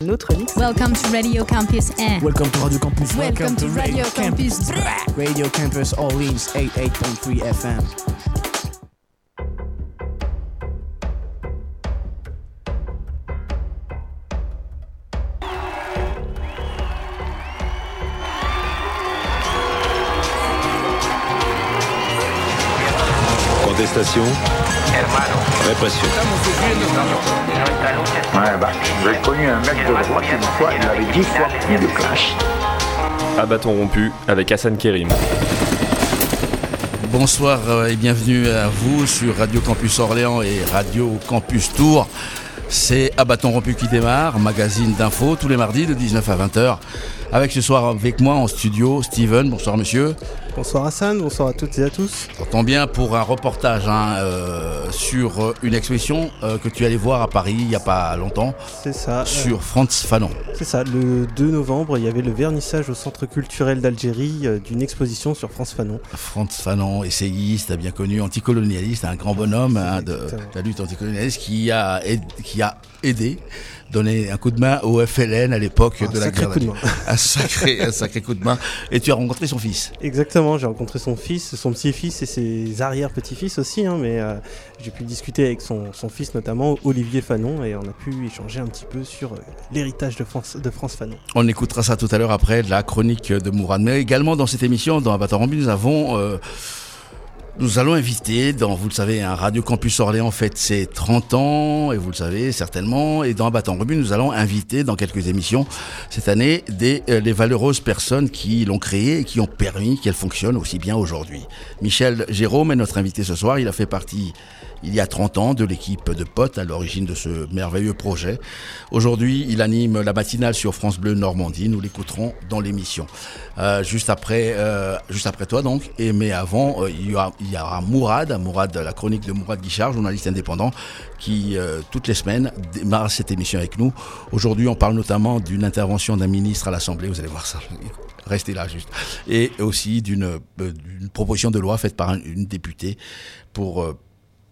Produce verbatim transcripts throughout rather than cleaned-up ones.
autre mix. Welcome to Radio Campus un. Welcome to Radio Campus. Welcome, Welcome to, to Radio Campus. Campus. Radio Campus Orleans eighty-eight point three F M. Contestation, répression. Ouais, bah, j'ai connu un mec de droite une fois, il avait dix fois plus de clash. À bâton rompu avec Hassan Kérim. Bonsoir euh, et bienvenue à vous sur Radio Campus Orléans et Radio Campus Tours. C'est À bâton rompu qui démarre, magazine d'infos tous les mardis de dix-neuf à vingt heures. Avec ce soir avec moi en studio, Steven. Bonsoir monsieur. Bonsoir Hassan, bonsoir à toutes et à tous. T'entends bien pour un reportage hein, euh, sur une exposition euh, que tu allais voir à Paris il n'y a pas longtemps. C'est ça. Sur euh, Frantz Fanon. C'est ça, le deux novembre, il y avait le vernissage au Centre culturel d'Algérie euh, d'une exposition sur Frantz Fanon. Frantz Fanon, essayiste, bien connu, anticolonialiste, un grand bonhomme hein, de, de la lutte anticolonialiste qui a, qui a aidé, donné un coup de main au F L N à l'époque un de la guerre d'Algérie. Un sacré, un sacré coup de main. Et tu as rencontré son fils. Exactement, j'ai rencontré son fils, son petit-fils et ses arrière-petits-fils aussi, hein, mais euh, j'ai pu discuter avec son, son fils notamment, Olivier Fanon, et on a pu échanger un petit peu sur euh, l'héritage de France, de France Fanon. On écoutera ça tout à l'heure après la chronique de Mourad. Mais également dans cette émission, dans À bâton rompu, nous avons... Euh, Nous allons inviter, dans, vous le savez, un Radio Campus Orléans fête ses trente ans, et vous le savez certainement, et dans À bâton rompu, nous allons inviter dans quelques émissions cette année des, euh, les valeureuses personnes qui l'ont créée et qui ont permis qu'elle fonctionne aussi bien aujourd'hui. Michel Jérôme est notre invité ce soir, il a fait partie il y a trente ans de l'équipe de Potes à l'origine de ce merveilleux projet. Aujourd'hui, il anime la matinale sur France Bleu Normandie. Nous l'écouterons dans l'émission. Euh, juste après, euh, juste après toi donc. Et mais avant, euh, il y aura, il y aura Mourad, Mourad, la chronique de Mourad Guichard, journaliste indépendant, qui euh, toutes les semaines démarre cette émission avec nous. Aujourd'hui, on parle notamment d'une intervention d'un ministre à l'Assemblée. Vous allez voir ça. Restez là juste. Et aussi d'une, euh, d'une proposition de loi faite par un, une députée pour euh,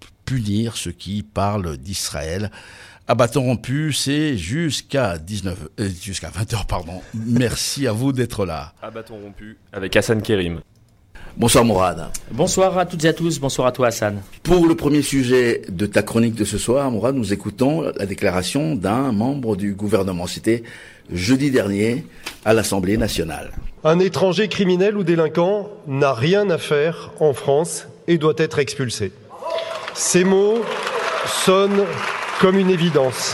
punir ceux qui parlent d'Israël. À bâton rompu, c'est jusqu'à dix-neuf, euh, jusqu'à vingt heures, pardon. Merci à vous d'être là. À bâton rompu avec Hassan Kérim. Bonsoir Mourad. Bonsoir à toutes et à tous, bonsoir à toi Hassan. Pour le premier sujet de ta chronique de ce soir, Mourad, nous écoutons la déclaration d'un membre du gouvernement. C'était jeudi dernier à l'Assemblée nationale. Un étranger criminel ou délinquant n'a rien à faire en France et doit être expulsé. Ces mots sonnent comme une évidence.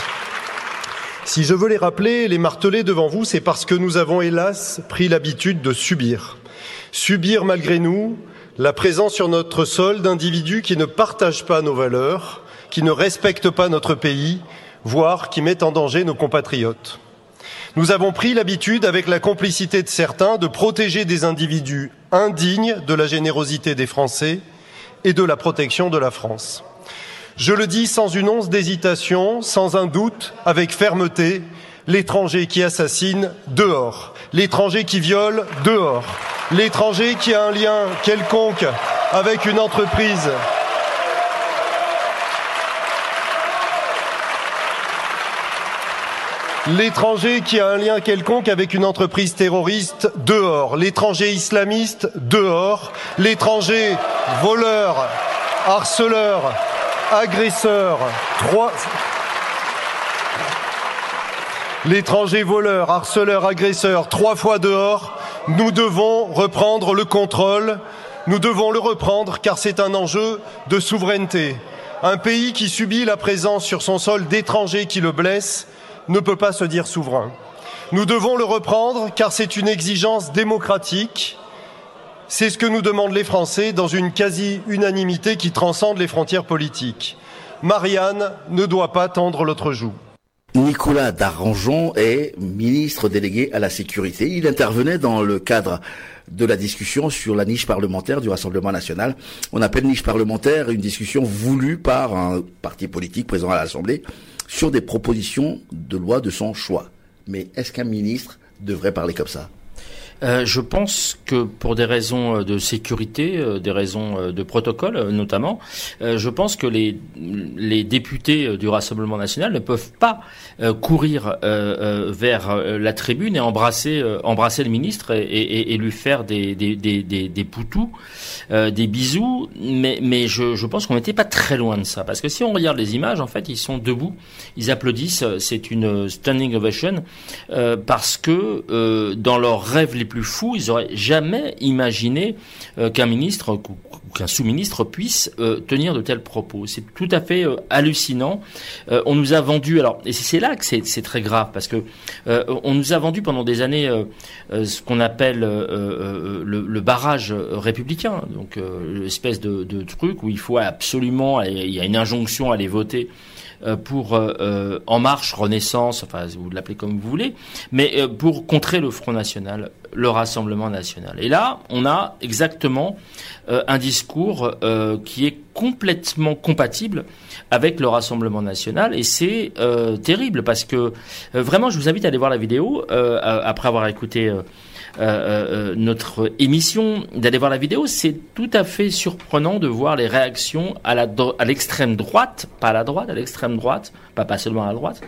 Si je veux les rappeler, les marteler devant vous, c'est parce que nous avons hélas pris l'habitude de subir. Subir malgré nous la présence sur notre sol d'individus qui ne partagent pas nos valeurs, qui ne respectent pas notre pays, voire qui mettent en danger nos compatriotes. Nous avons pris l'habitude, avec la complicité de certains, de protéger des individus indignes de la générosité des Français et de la protection de la France. Je le dis sans une once d'hésitation, sans un doute, avec fermeté, l'étranger qui assassine, dehors. L'étranger qui viole, dehors. L'étranger qui a un lien quelconque avec une entreprise L'étranger qui a un lien quelconque avec une entreprise terroriste, dehors. L'étranger islamiste, dehors. L'étranger voleur, harceleur, agresseur, trois... L'étranger voleur, harceleur, agresseur, trois fois dehors. Nous devons reprendre le contrôle. Nous devons le reprendre car c'est un enjeu de souveraineté. Un pays qui subit la présence sur son sol d'étrangers qui le blessent ne peut pas se dire souverain. Nous devons le reprendre car c'est une exigence démocratique. C'est ce que nous demandent les Français dans une quasi-unanimité qui transcende les frontières politiques. Marianne ne doit pas tendre l'autre joue. Nicolas Daranjon est ministre délégué à la sécurité. Il intervenait dans le cadre de la discussion sur la niche parlementaire du Rassemblement national. On appelle niche parlementaire une discussion voulue par un parti politique présent à l'Assemblée sur des propositions de loi de son choix. Mais est-ce qu'un ministre devrait parler comme ça ? Euh, je pense que pour des raisons de sécurité, euh, des raisons euh, de protocole euh, notamment, euh, je pense que les, les députés du Rassemblement national ne peuvent pas euh, courir euh, euh, vers euh, la tribune et embrasser, euh, embrasser le ministre et, et, et lui faire des, des, des, des, des poutous, euh, des bisous. Mais, mais je, je pense qu'on n'était pas très loin de ça. Parce que si on regarde les images, en fait, ils sont debout, ils applaudissent. C'est une standing ovation euh, parce que euh, dans leurs rêves les plus fous, ils auraient jamais imaginé euh, qu'un ministre ou qu'un sous-ministre puisse euh, tenir de tels propos. C'est tout à fait euh, hallucinant. Euh, on nous a vendu, alors, et c'est là que c'est, c'est très grave, parce que euh, on nous a vendu pendant des années euh, euh, ce qu'on appelle euh, euh, le, le barrage républicain, donc euh, l'espèce de, de truc où il faut absolument, il y a une injonction à aller voter pour euh, En Marche, Renaissance, enfin vous l'appelez comme vous voulez, mais euh, pour contrer le Front National, le Rassemblement National. Et là, on a exactement euh, un discours euh, qui est complètement compatible avec le Rassemblement National, et c'est euh, terrible parce que euh, vraiment, je vous invite à aller voir la vidéo euh, après avoir écouté euh, Euh, euh, notre émission, d'aller voir la vidéo. C'est tout à fait surprenant de voir les réactions à la à l'extrême droite, pas à la droite, à l'extrême droite, pas pas seulement à la droite.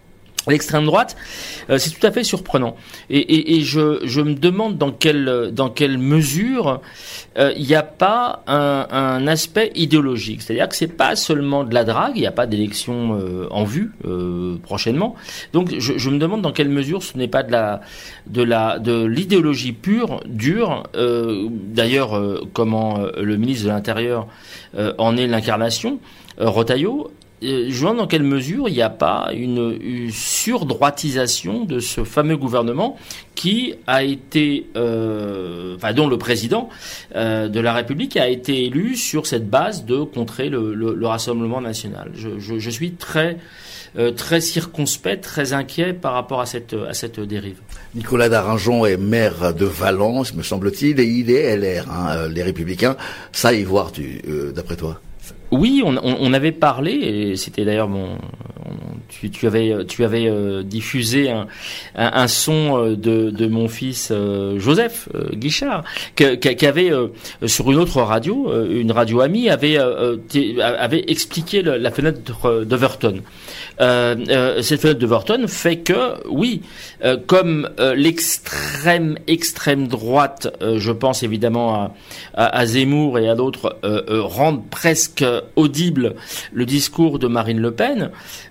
À l'extrême droite, euh, c'est tout à fait surprenant. Et, et, et je, je me demande dans quelle, dans quelle mesure il euh, n'y a pas un, un aspect idéologique. C'est-à-dire que c'est pas seulement de la drague, il n'y a pas d'élection euh, en vue euh, prochainement. Donc je, je me demande dans quelle mesure ce n'est pas de la, de la, de l'idéologie pure, dure. Euh, d'ailleurs, euh, comment euh, le ministre de l'Intérieur euh, en est l'incarnation, euh, Retailleau. Je vois dans quelle mesure il n'y a pas une, une surdroitisation de ce fameux gouvernement qui a été, euh, enfin dont le président euh, de la République a été élu sur cette base de contrer le, le, le Rassemblement national. Je, je, je suis très euh, très circonspect, très inquiet par rapport à cette à cette dérive. Nicolas Daranjon est maire de Valence, me semble-t-il, et il est L R, hein, les Républicains. Ça, y voir, tu, euh, d'après toi? Oui, on, on, on avait parlé, et c'était d'ailleurs mon, on, tu, tu avais, tu avais euh, diffusé un, un, un son de, de mon fils euh, Joseph euh, Guichard, qui, qui avait euh, sur une autre radio, euh, une radio amie, avait, euh, t, avait expliqué le, la fenêtre d'Overton. Euh, euh, cette fenêtre d'Overton fait que, oui, euh, comme euh, l'extrême extrême droite, euh, je pense évidemment à, à, à Zemmour et à d'autres, euh, euh, rendent presque audible le discours de Marine Le Pen,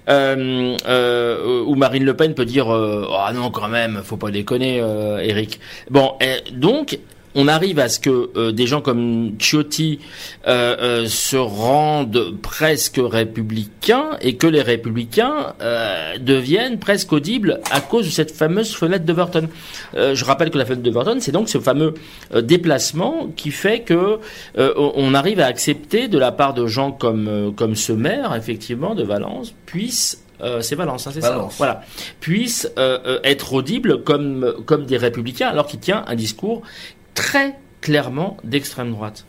euh, euh, où Marine Le Pen peut dire euh, ah oh non quand même, faut pas déconner, euh, Eric. Bon, et donc on arrive à ce que euh, des gens comme Ciotti euh, euh, se rendent presque républicains et que les républicains euh, deviennent presque audibles à cause de cette fameuse fenêtre d'Overton. Euh, je rappelle que la fenêtre d'Overton, c'est donc ce fameux euh, déplacement qui fait que euh, on arrive à accepter de la part de gens comme euh, comme ce maire, effectivement, de Valence, puisse Euh, c'est Valence, hein, c'est Valence. Ça. Voilà, puisse euh, euh, être audible comme comme des républicains, alors qu'il tient un discours très clairement d'extrême droite.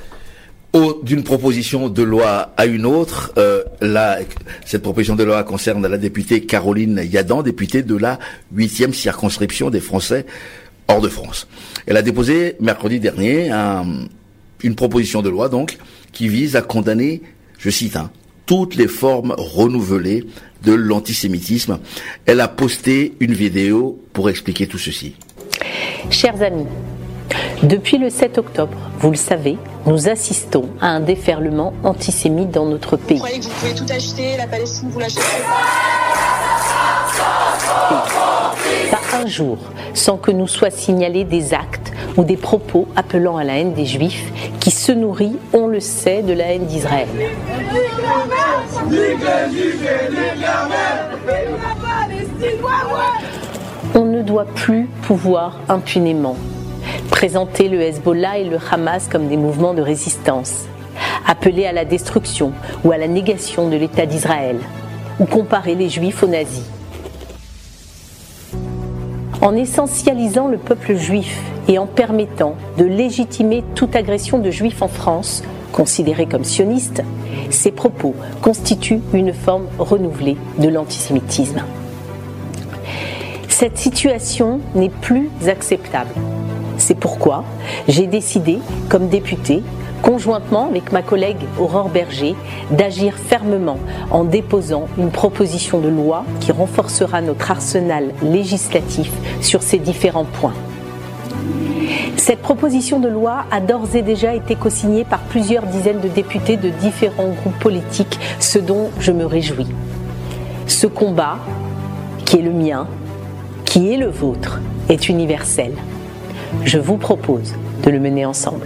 Au, d'une proposition de loi à une autre, euh, là, cette proposition de loi concerne la députée Caroline Yadan, députée de la huitième circonscription des Français hors de France. Elle a déposé mercredi dernier un, une proposition de loi donc qui vise à condamner, je cite, hein, toutes les formes renouvelées de l'antisémitisme. Elle a posté une vidéo pour expliquer tout ceci. Chers amis, depuis le sept octobre, vous le savez, nous assistons à un déferlement antisémite dans notre pays. Vous croyez que vous pouvez tout acheter, la Palestine vous l'achetez pas un jour sans que nous soient signalés des actes ou des propos appelant à la haine des Juifs qui se nourrit, on le sait, de la haine d'Israël. On ne doit plus pouvoir impunément présenter le Hezbollah et le Hamas comme des mouvements de résistance, appeler à la destruction ou à la négation de l'État d'Israël, ou comparer les Juifs aux nazis. En essentialisant le peuple juif et en permettant de légitimer toute agression de Juifs en France, considérés comme sionistes, ces propos constituent une forme renouvelée de l'antisémitisme. Cette situation n'est plus acceptable. C'est pourquoi j'ai décidé, comme députée, conjointement avec ma collègue Aurore Berger, d'agir fermement en déposant une proposition de loi qui renforcera notre arsenal législatif sur ces différents points. Cette proposition de loi a d'ores et déjà été co-signée par plusieurs dizaines de députés de différents groupes politiques, ce dont je me réjouis. Ce combat, qui est le mien, qui est le vôtre, est universel. Je vous propose de le mener ensemble.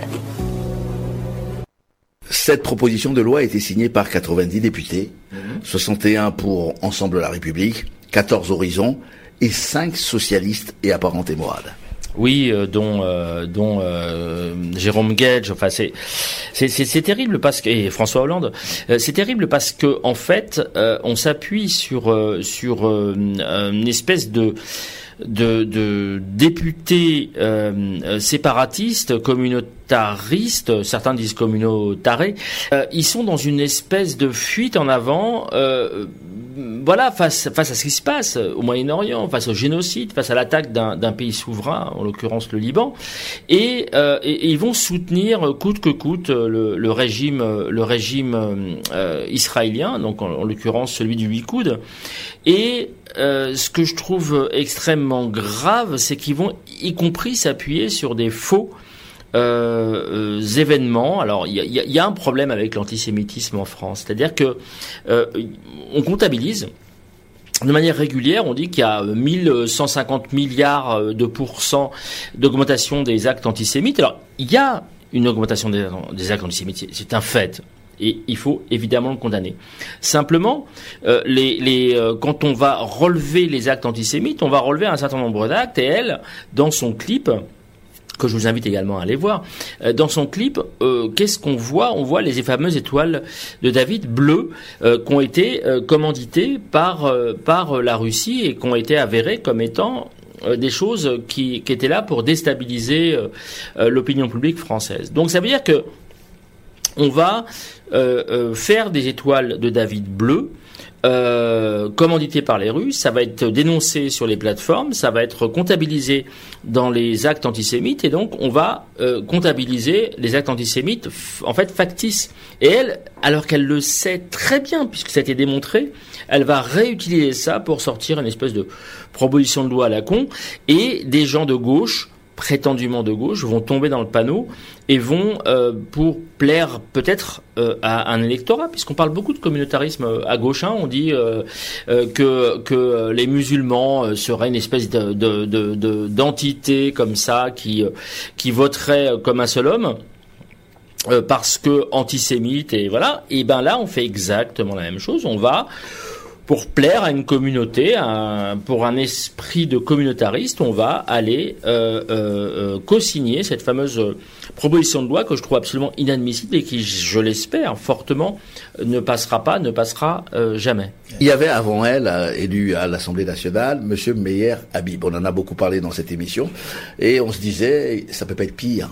Cette proposition de loi a été signée par quatre-vingt-dix députés, mmh. soixante et un pour Ensemble la République, quatorze Horizons et cinq socialistes et apparentés Mourad. Oui, euh, dont euh, dont euh, Jérôme Guedj. Enfin, c'est c'est c'est, c'est terrible parce que et François Hollande. Euh, c'est terrible parce que en fait, euh, on s'appuie sur euh, sur euh, une espèce de de, de députés euh, séparatistes, communautaristes, certains disent communautarés. Euh, ils sont dans une espèce de fuite en avant. Euh, Voilà, face face à ce qui se passe au Moyen-Orient, face au génocide, face à l'attaque d'un, d'un pays souverain, en l'occurrence le Liban, et, euh, et, et ils vont soutenir coûte que coûte le, le régime le régime euh, israélien, donc en, en l'occurrence celui du Likoud. Et euh, ce que je trouve extrêmement grave, c'est qu'ils vont y compris s'appuyer sur des faux Euh, euh, événements. Alors, il y a, y, a, y a un problème avec l'antisémitisme en France, c'est-à-dire que euh, on comptabilise de manière régulière. On dit qu'il y a mille cent cinquante milliards de pourcents d'augmentation des actes antisémites. Alors, il y a une augmentation des, des actes antisémites, c'est un fait. Et il faut évidemment le condamner. Simplement, euh, les, les, euh, quand on va relever les actes antisémites, on va relever un certain nombre d'actes. Et elle, dans son clip, que je vous invite également à aller voir, euh, dans son clip, euh, qu'est-ce qu'on voit ? On voit les fameuses étoiles de David bleues euh, qui ont été euh, commanditées par euh, par la Russie et qui ont été avérées comme étant euh, des choses qui, qui étaient là pour déstabiliser euh, euh, l'opinion publique française. Donc ça veut dire que on va euh, euh, faire des étoiles de David bleues Euh, commandité par les Russes, ça va être dénoncé sur les plateformes, ça va être comptabilisé dans les actes antisémites, et donc on va euh, comptabiliser les actes antisémites f- en fait factices. Et elle, alors qu'elle le sait très bien, puisque ça a été démontré, elle va réutiliser ça pour sortir une espèce de proposition de loi à la con, et des gens de gauche, prétendument de gauche, vont tomber dans le panneau et vont, euh, pour plaire peut-être euh, à un électorat, puisqu'on parle beaucoup de communautarisme à gauche, hein, on dit euh, euh, que que les musulmans seraient une espèce de, de, de, de d'entité comme ça qui qui voterait comme un seul homme. Euh, parce que antisémite, et voilà. Et ben là, on fait exactement la même chose. On va, pour plaire à une communauté, à, pour un esprit de communautariste, on va aller euh, euh, co-signer cette fameuse proposition de loi que je trouve absolument inadmissible et qui, je l'espère fortement, ne passera pas, ne passera euh, jamais. Il y avait avant elle, euh, élu à l'Assemblée nationale, Monsieur Meyer Habib. On en a beaucoup parlé dans cette émission et on se disait, ça peut pas être pire.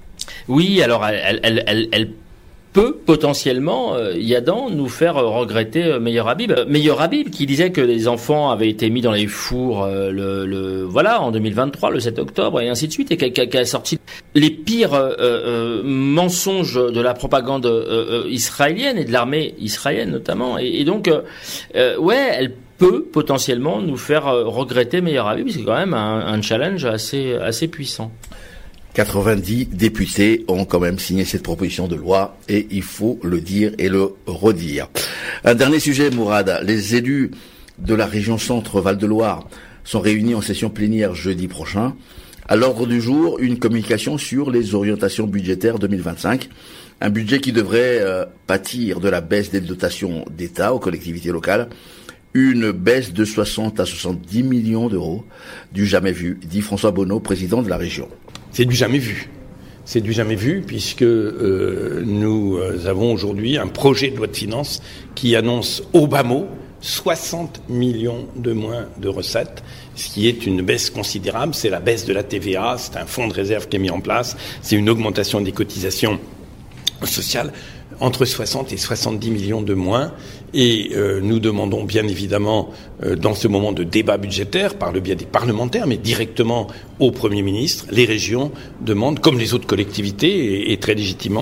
Oui, alors elle, elle, elle, elle peut potentiellement, euh, Yadan, nous faire regretter euh, Meyer Habib. Euh, Meyer Habib qui disait que les enfants avaient été mis dans les fours euh, le, le voilà en deux mille vingt-trois, le sept octobre, et ainsi de suite, et qui a, qui a sorti les pires euh, euh, mensonges de la propagande euh, euh, israélienne et de l'armée israélienne notamment. Et, et donc, euh, euh, ouais, elle peut potentiellement nous faire euh, regretter Meyer Habib. C'est quand même un, un challenge assez assez puissant. quatre-vingt-dix députés ont quand même signé cette proposition de loi et il faut le dire et le redire. Un dernier sujet, Mourad. Les élus de la région Centre Val-de-Loire sont réunis en session plénière jeudi prochain. À l'ordre du jour, une communication sur les orientations budgétaires deux mille vingt-cinq. Un budget qui devrait euh, pâtir de la baisse des dotations d'État aux collectivités locales. Une baisse de soixante à soixante-dix millions d'euros, du jamais vu, dit François Bonneau, président de la région. C'est du jamais vu. C'est du jamais vu puisque euh, nous euh, avons aujourd'hui un projet de loi de finances qui annonce au bas mot soixante millions de moins de recettes, ce qui est une baisse considérable. C'est la baisse de la T V A, c'est un fonds de réserve qui est mis en place, c'est une augmentation des cotisations sociales. entre soixante et soixante-dix millions de moins. Et euh, nous demandons bien évidemment, euh, dans ce moment de débat budgétaire, par le biais des parlementaires, mais directement au Premier ministre, les régions demandent, comme les autres collectivités, et, et très légitimement,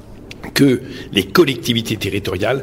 que les collectivités territoriales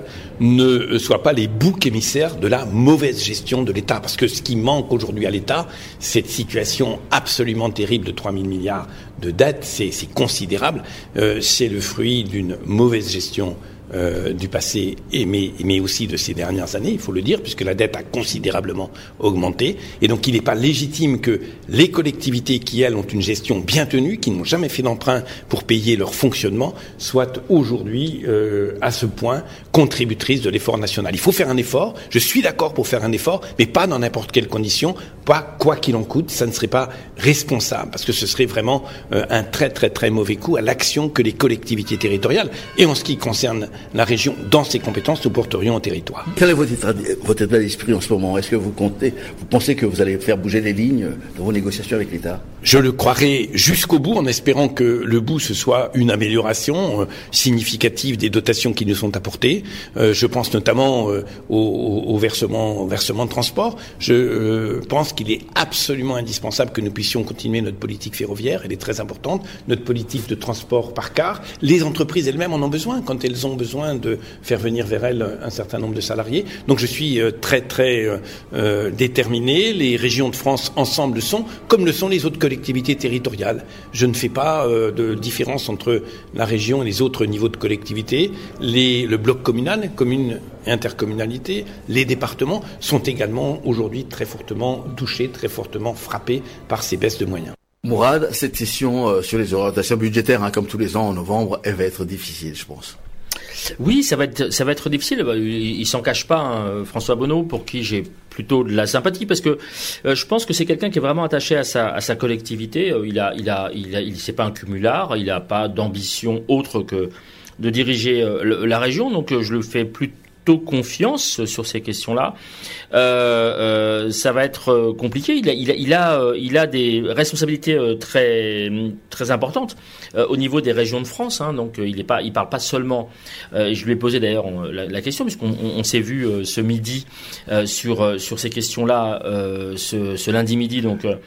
ne soient pas les boucs émissaires de la mauvaise gestion de l'État. Parce que ce qui manque aujourd'hui à l'État, cette situation absolument terrible de trois mille milliards de dettes, c'est, c'est considérable, euh, c'est le fruit d'une mauvaise gestion Euh, du passé, et, mais, mais aussi de ces dernières années, il faut le dire, puisque la dette a considérablement augmenté. Et donc, il n'est pas légitime que les collectivités qui, elles, ont une gestion bien tenue, qui n'ont jamais fait d'emprunt pour payer leur fonctionnement, soient aujourd'hui, euh, à ce point, contributrices de l'effort national. Il faut faire un effort. Je suis d'accord pour faire un effort, mais pas dans n'importe quelle condition, pas quoi qu'il en coûte. Ça ne serait pas responsable, parce que ce serait vraiment euh, un très, très, très mauvais coup à l'action que les collectivités territoriales, et en ce qui concerne la région, dans ses compétences, nous porterions au territoire. Quel est votre état, votre état d'esprit en ce moment? Est-ce que vous comptez, vous pensez que vous allez faire bouger les lignes de vos négociations avec l'État? Je le croirai jusqu'au bout, en espérant que le bout, ce soit une amélioration euh, significative des dotations qui nous sont apportées. Euh, je pense notamment euh, au, au, au versement, au versement de transport. Je euh, pense qu'il est absolument indispensable que nous puissions continuer notre politique ferroviaire. Elle est très importante. Notre politique de transport par car. Les entreprises elles-mêmes en ont besoin quand elles ont besoin de faire venir vers elles un certain nombre de salariés. Donc je suis euh, très très euh, déterminé. Les régions de France ensemble le sont, comme le sont les autres collectivités territoriales. Je ne fais pas euh, de différence entre la région et les autres niveaux de collectivité. Les, le bloc communal, commune et intercommunalité, les départements sont également aujourd'hui très fortement touchés, très fortement frappés par ces baisses de moyens. Mourad, cette session euh, sur les orientations budgétaires, hein, comme tous les ans en novembre, elle va être difficile, je pense. Oui, ça va être, ça va être difficile. Il, il s'en cache pas, hein, François Bonneau, pour qui j'ai plutôt de la sympathie, parce que euh, je pense que c'est quelqu'un qui est vraiment attaché à sa, à sa collectivité. Euh, il a, il a, il a, il c'est pas un cumulard. Il a pas d'ambition autre que de diriger euh, le, la région. Donc, euh, je le fais plutôt confiance sur ces questions-là. Euh, euh, ça va être compliqué. Il a, il a, il a, il a des responsabilités très, très importantes euh, au niveau des régions de France. Hein, donc, il est pas, il parle pas seulement. Euh, je lui ai posé d'ailleurs la, la question, puisqu'on on, on s'est vu euh, ce midi euh, sur sur ces questions-là, euh, ce, ce lundi midi. Donc. Euh,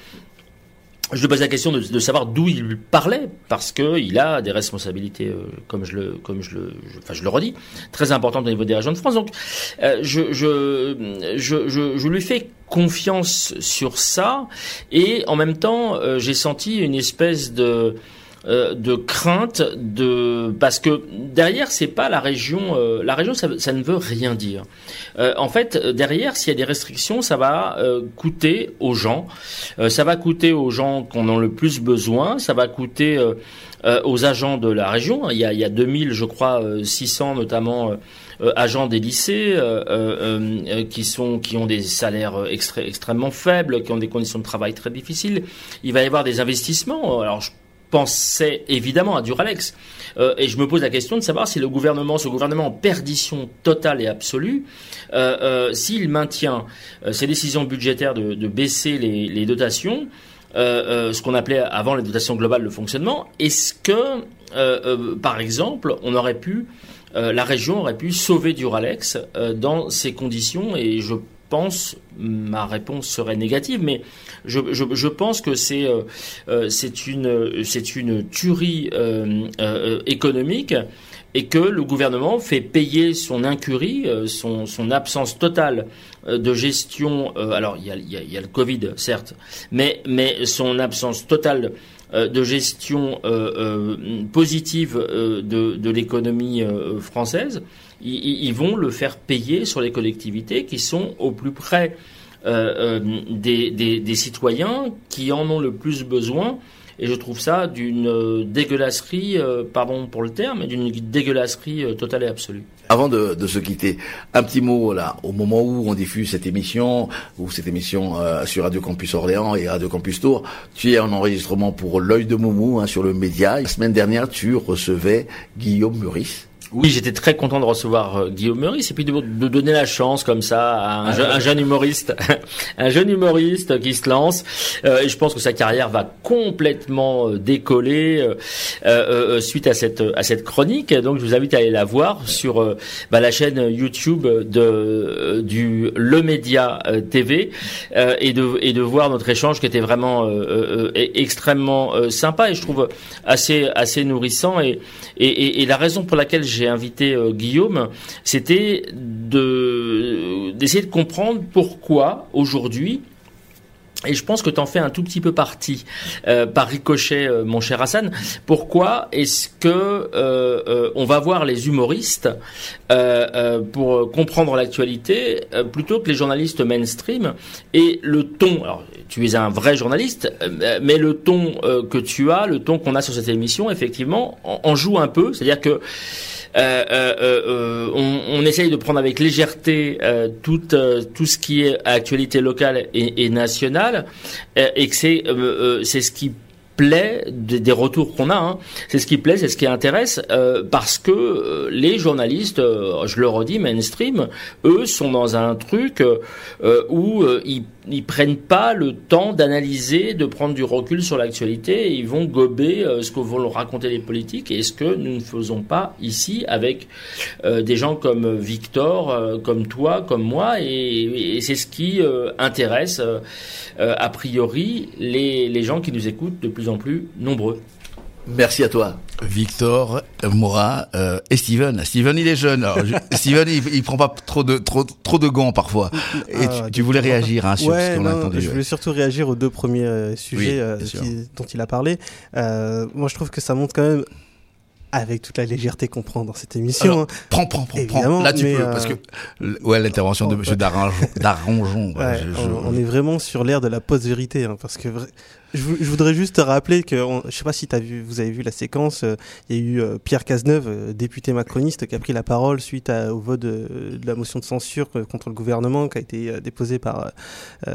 Je lui pose la question de, de savoir d'où il parlait, parce que il a des responsabilités, euh, comme je le, comme je le, je, enfin je le redis, très importantes au niveau des régions de France. Donc, euh, je, je, je, je, je lui fais confiance sur ça, et en même temps, euh, j'ai senti une espèce de Euh, de crainte, de parce que derrière c'est pas la région, euh, la région ça, ça ne veut rien dire. Euh, en fait, derrière s'il y a des restrictions, ça va euh, coûter aux gens, euh, ça va coûter aux gens qui en ont le plus besoin, ça va coûter euh, euh, aux agents de la région. Il y a, il y a deux mille, je crois, euh, six cents notamment. Euh, Euh, agents des lycées euh, euh, qui sont qui ont des salaires extré- extrêmement faibles, qui ont des conditions de travail très difficiles. Il va y avoir des investissements. Alors je pensais évidemment à Duralex euh, et je me pose la question de savoir si le gouvernement, ce gouvernement en perdition totale et absolue, euh, euh, s'il maintient euh, ses décisions budgétaires de, de baisser les, les dotations. Euh, euh, ce qu'on appelait avant les dotations globales de fonctionnement, est-ce que, euh, euh, par exemple, on aurait pu, euh, la région aurait pu sauver Duralex euh, dans ces conditions? Et je pense, ma réponse serait négative, mais je, je, je pense que c'est, euh, euh, c'est une, c'est une tuerie euh, euh, économique, et que le gouvernement fait payer son incurie, euh, son, son absence totale euh, de gestion. Euh, alors il y a, y, a, y a le Covid, certes, mais, mais son absence totale euh, de gestion euh, euh, positive euh, de, de l'économie euh, française. Ils, ils vont le faire payer sur les collectivités qui sont au plus près euh, euh, des, des, des citoyens qui en ont le plus besoin. Et je trouve ça d'une dégueulasserie, euh, pardon pour le terme, mais d'une dégueulasserie euh, totale et absolue. Avant de, de se quitter, un petit mot là, au moment où on diffuse cette émission, ou cette émission euh, sur Radio Campus Orléans et Radio Campus Tours, tu es en enregistrement pour l'œil de Moumou, hein, sur le média. La semaine dernière, tu recevais Guillaume Meurice. Oui, j'étais très content de recevoir euh, Guillaume Meurice et puis de, de donner la chance comme ça à un, ah, je, un jeune humoriste, un jeune humoriste qui se lance. Euh, et je pense que sa carrière va complètement euh, décoller euh, euh, suite à cette à cette chronique. Donc, je vous invite à aller la voir sur euh, bah, la chaîne YouTube de euh, du Le Média euh, T V euh, et de et de voir notre échange qui était vraiment euh, euh, extrêmement euh, sympa et je trouve assez assez nourrissant et et, et, et la raison pour laquelle j'ai j'ai invité euh, Guillaume, c'était de d'essayer de comprendre pourquoi aujourd'hui, et je pense que tu en fais un tout petit peu partie euh, par ricochet, euh, mon cher Hassan, pourquoi est-ce que euh, euh, on va voir les humoristes euh, euh, pour comprendre l'actualité euh, plutôt que les journalistes mainstream et le ton, alors tu es un vrai journaliste, euh, mais le ton euh, que tu as, le ton qu'on a sur cette émission, effectivement, en, en joue un peu, c'est-à-dire que Euh, euh, euh, on, on essaye de prendre avec légèreté euh, tout, euh, tout ce qui est actualité locale et, et nationale, euh, et que c'est, euh, euh, c'est ce qui plaît des, des retours qu'on a. Hein. C'est ce qui plaît, c'est ce qui intéresse, euh, parce que euh, les journalistes, euh, je le redis, mainstream, eux sont dans un truc euh, où euh, ils ils prennent pas le temps d'analyser, de prendre du recul sur l'actualité, et ils vont gober euh, ce que vont leur raconter les politiques, et ce que nous ne faisons pas ici avec euh, des gens comme Victor, euh, comme toi, comme moi, et, et c'est ce qui euh, intéresse euh, euh, a priori les, les gens qui nous écoutent de plus en plus nombreux. Merci à toi, Victor, Moura euh, et Steven. Steven, il est jeune. Alors, je, Steven, il, il prend pas trop de trop trop de gants parfois. Et ah, tu, tu voulais réagir hein, sur ouais, ce qu'on non, a entendu. Je voulais surtout réagir aux deux premiers euh, sujets oui, euh, qui, dont il a parlé. Euh, moi, je trouve que ça montre quand même, avec toute la légèreté qu'on prend dans cette émission. Alors, prends, prends, prends, évidemment, prends. Là, tu mais peux, euh... parce que ouais, l'intervention de Monsieur Daranjon. Daranjon ouais, ouais, je, je... On, on est vraiment sur l'ère de la post-vérité, hein, parce que je, je voudrais juste rappeler que, on, je sais pas si t'as vu, vous avez vu la séquence. Il euh, y a eu euh, Pierre Cazeneuve, euh, député macroniste, qui a pris la parole suite à, au vote de, de la motion de censure euh, contre le gouvernement, qui a été euh, déposée par euh,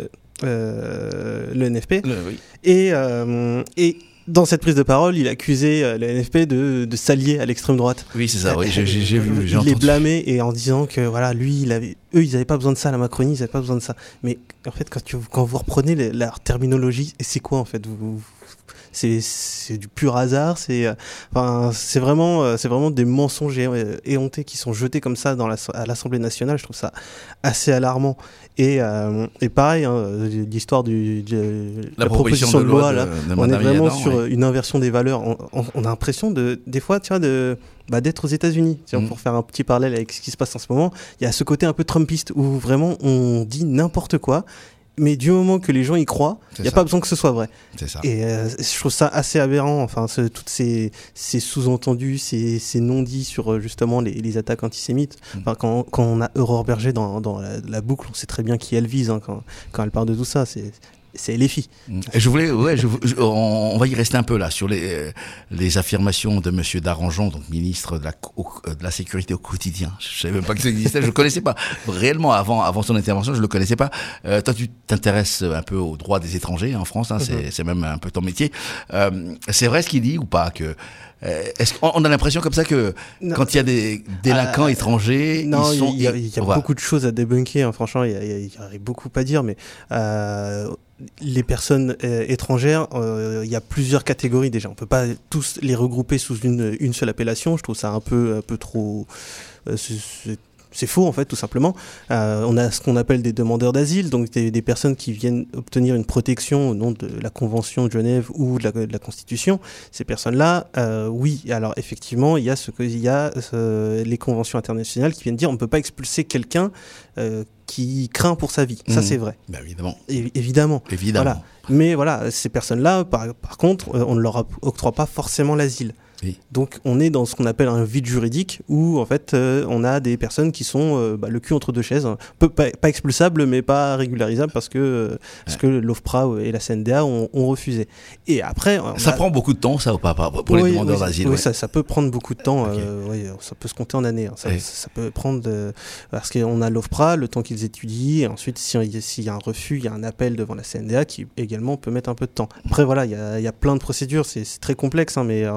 euh, le N F P. Le, oui. Et euh, et dans cette prise de parole, il accusait euh, le N F P de, de s'allier à l'extrême droite. Oui, c'est ça. Oui, j'ai, j'ai, j'ai vu. J'ai il les blâmait et en disant que voilà, lui, il avait, eux, ils n'avaient pas besoin de ça, la Macronie, ils n'avaient pas besoin de ça. Mais en fait, quand, tu, quand vous reprenez les, leur terminologie, et c'est quoi en fait vous, vous, c'est, c'est du pur hasard. C'est, euh, enfin, c'est vraiment, euh, c'est vraiment des mensonges é- éhontés qui sont jetés comme ça dans la, à l'Assemblée nationale. Je trouve ça assez alarmant. Et, euh, et pareil, hein, l'histoire du, de la, la proposition, proposition de loi, de, là, de, de on est vraiment Adam, sur ouais. une inversion des valeurs. On, on, on a l'impression de, des fois, tu vois, de, bah, d'être aux États-Unis. Mmh. Pour faire un petit parallèle avec ce qui se passe en ce moment, il y a ce côté un peu trumpiste où vraiment on dit n'importe quoi. Mais du moment que les gens y croient, il n'y a ça. pas besoin que ce soit vrai. C'est ça. Et euh, je trouve ça assez aberrant. Enfin, ce, toutes ces, ces sous-entendus, ces, ces non-dits sur justement les, les attaques antisémites. Mmh. Enfin, quand, quand on a Aurore Berger dans, dans la, la boucle, on sait très bien qui elle vise hein, quand, quand elle parle de tout ça. C'est, c'est les filles. Et je voulais, ouais, je, je, on va y rester un peu là sur les les affirmations de Monsieur Daranjon, donc ministre de la de la sécurité au quotidien. Je savais même pas que ça existait, je le connaissais pas réellement avant avant son intervention, je le connaissais pas. Euh, toi, tu t'intéresses un peu aux droits des étrangers en France, hein, mm-hmm. c'est c'est même un peu ton métier. Euh, c'est vrai ce qu'il dit ou pas que est-ce qu'on a l'impression comme ça que non. quand il y a des délinquants euh, étrangers, non, ils sont, il y a, il y a beaucoup de choses à débunker. Hein, franchement, il y, a, il y a beaucoup à dire, mais euh, les personnes euh, étrangères, euh, il y a plusieurs catégories déjà. On peut pas tous les regrouper sous une, une seule appellation. Je trouve ça un peu, un peu trop. Euh, c'est, c'est, C'est faux en fait, tout simplement. Euh, on a ce qu'on appelle des demandeurs d'asile, donc des, des personnes qui viennent obtenir une protection au nom de la Convention de Genève ou de la, de la Constitution. Ces personnes-là, euh, oui. Alors effectivement, il y a ce que il y a euh, les conventions internationales qui viennent dire on ne peut pas expulser quelqu'un euh, qui craint pour sa vie. Mmh. Ça c'est vrai. Ben, évidemment. É- évidemment. Évidemment. Voilà. Mais voilà, ces personnes-là, par, par contre, euh, on ne leur octroie pas forcément l'asile. Oui. Donc on est dans ce qu'on appelle un vide juridique où en fait euh, on a des personnes qui sont euh, bah, le cul entre deux chaises, hein. Peu, pas, pas expulsables mais pas régularisables parce que euh, ouais. parce que l'OFPRA et la C N D A ont, ont refusé. Et après ça a... prend beaucoup de temps ça ou pas pour oui, les demandeurs oui, d'asile. Oui, ouais. ça, ça peut prendre beaucoup de temps. Okay. Euh, oui, ça peut se compter en années. Hein. Ça, oui. ça, ça peut prendre de... parce qu'on a l'OFPRA, le temps qu'ils étudient. Et ensuite, s'il si y a un refus, il y a un appel devant la C N D A qui également peut mettre un peu de temps. Après voilà, il y a, y a plein de procédures. C'est, c'est très complexe, hein, mais on a des procédures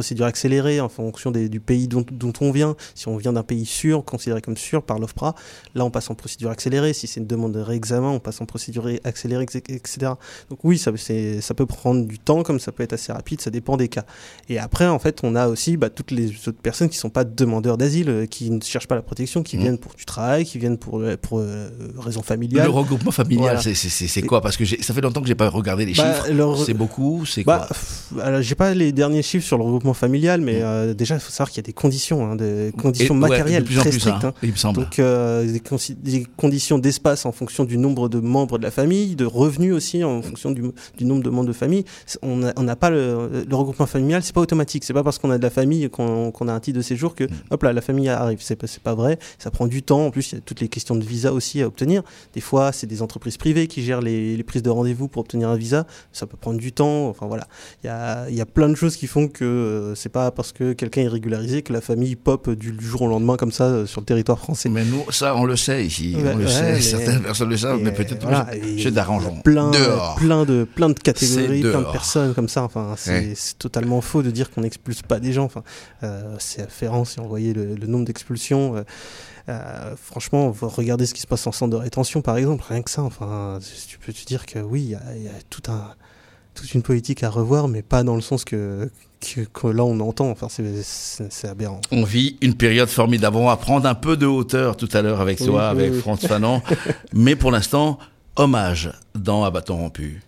procédure accélérée en fonction des, du pays dont, dont on vient. Si on vient d'un pays sûr, considéré comme sûr par l'OFPRA, là on passe en procédure accélérée. Si c'est une demande de réexamen, on passe en procédure accélérée, et cetera. Donc oui, ça, c'est, ça peut prendre du temps, comme ça peut être assez rapide, ça dépend des cas. Et après, en fait, on a aussi bah, toutes les autres personnes qui ne sont pas demandeurs d'asile, euh, qui ne cherchent pas la protection, qui mmh. viennent pour du travail, qui viennent pour, pour euh, raisons familiales. Le regroupement familial, voilà. c'est, c'est, c'est, c'est quoi? Parce que j'ai, ça fait longtemps que j'ai pas regardé les bah, chiffres. leur... C'est beaucoup, c'est bah, quoi? pff, alors, j'ai pas les derniers chiffres sur le regroupement familial, mais mmh. euh, déjà, il faut savoir qu'il y a des conditions, hein, des conditions Et, matérielles ouais, de plus très en plus, strictes. Hein, il me semble. Donc, euh, des, con- des conditions d'espace en fonction du nombre de membres de la famille, de revenus aussi en fonction du, du nombre de membres de famille. On n'a on a pas le, le regroupement familial, c'est pas automatique. C'est pas parce qu'on a de la famille qu'on, qu'on a un titre de séjour que, hop là, la famille arrive. C'est pas, c'est pas vrai. Ça prend du temps. En plus, il y a toutes les questions de visa aussi à obtenir. Des fois, c'est des entreprises privées qui gèrent les, les prises de rendez-vous pour obtenir un visa. Ça peut prendre du temps. Enfin voilà, il y a, il y a plein de choses qui font que euh, c'est pas parce que quelqu'un est régularisé que la famille pop du jour au lendemain comme ça euh, sur le territoire français. Mais nous, ça, on le sait ici. Ouais, on le ouais, sait. mais, certaines personnes le savent, mais peut-être voilà, chez Darangeon. Plein, dehors. plein de, plein de catégories, C'est plein de dehors. personnes comme ça. Enfin, c'est, ouais. c'est totalement faux de dire qu'on n'expulse pas des gens. Enfin, euh, c'est afférent si on voyait le, le nombre d'expulsions. Euh, Euh, franchement, regardez ce qui se passe en centre de rétention, par exemple, rien que ça. Enfin, tu peux te dire que oui, il y a, y a tout un, toute une politique à revoir, mais pas dans le sens que, que, que là on entend. Enfin, c'est, c'est, c'est aberrant. On vit une période formidable. On va prendre un peu de hauteur tout à l'heure avec oui, toi, oui, avec oui. Frantz Fanon. Mais pour l'instant, hommage dans À bâton rompu.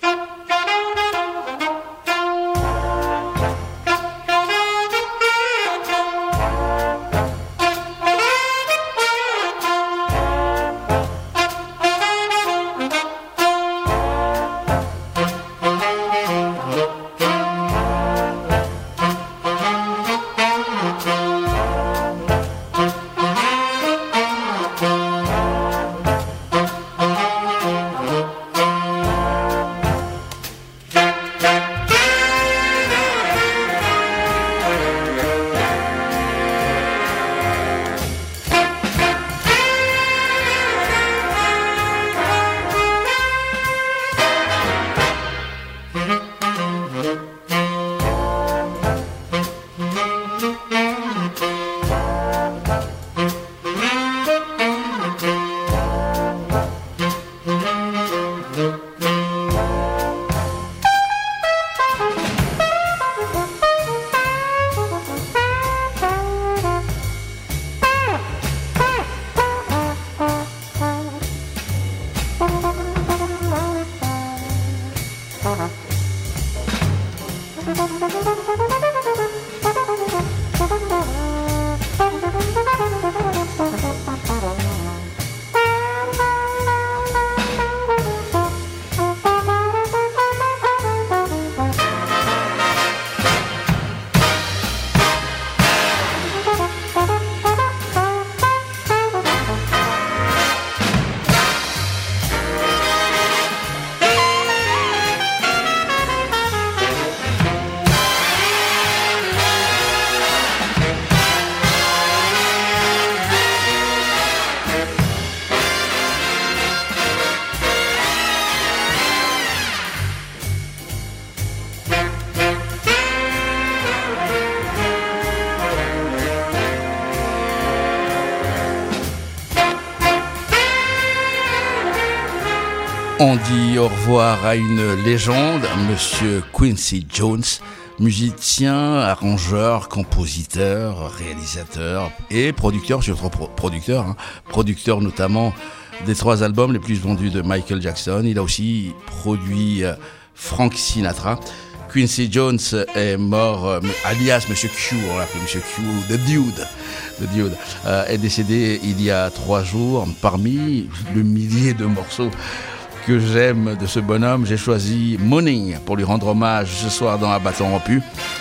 On dit au revoir à une légende, Monsieur Quincy Jones, musicien, arrangeur, compositeur, réalisateur et producteur, surtout pro- producteur, hein, producteur notamment des trois albums les plus vendus de Michael Jackson. Il a aussi produit euh, Frank Sinatra. Quincy Jones est mort, euh, alias Monsieur Q, on l'appelle Monsieur Q, The Dude, The Dude, euh, est décédé il y a trois jours. Parmi le millier de morceaux que j'aime de ce bonhomme, j'ai choisi Morning pour lui rendre hommage ce soir dans À bâton rompu,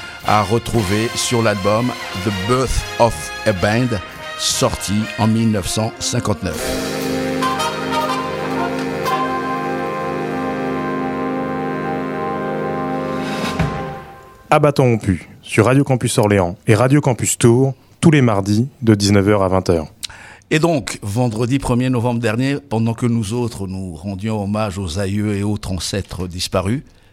à retrouver sur l'album The Birth of a Band, sorti en dix-neuf cent cinquante-neuf. À bâton rompu, sur Radio Campus Orléans et Radio Campus Tours, tous les mardis de dix-neuf heures à vingt heures. Et donc, vendredi premier novembre dernier, pendant que nous autres nous rendions hommage aux aïeux et autres ancêtres disparus,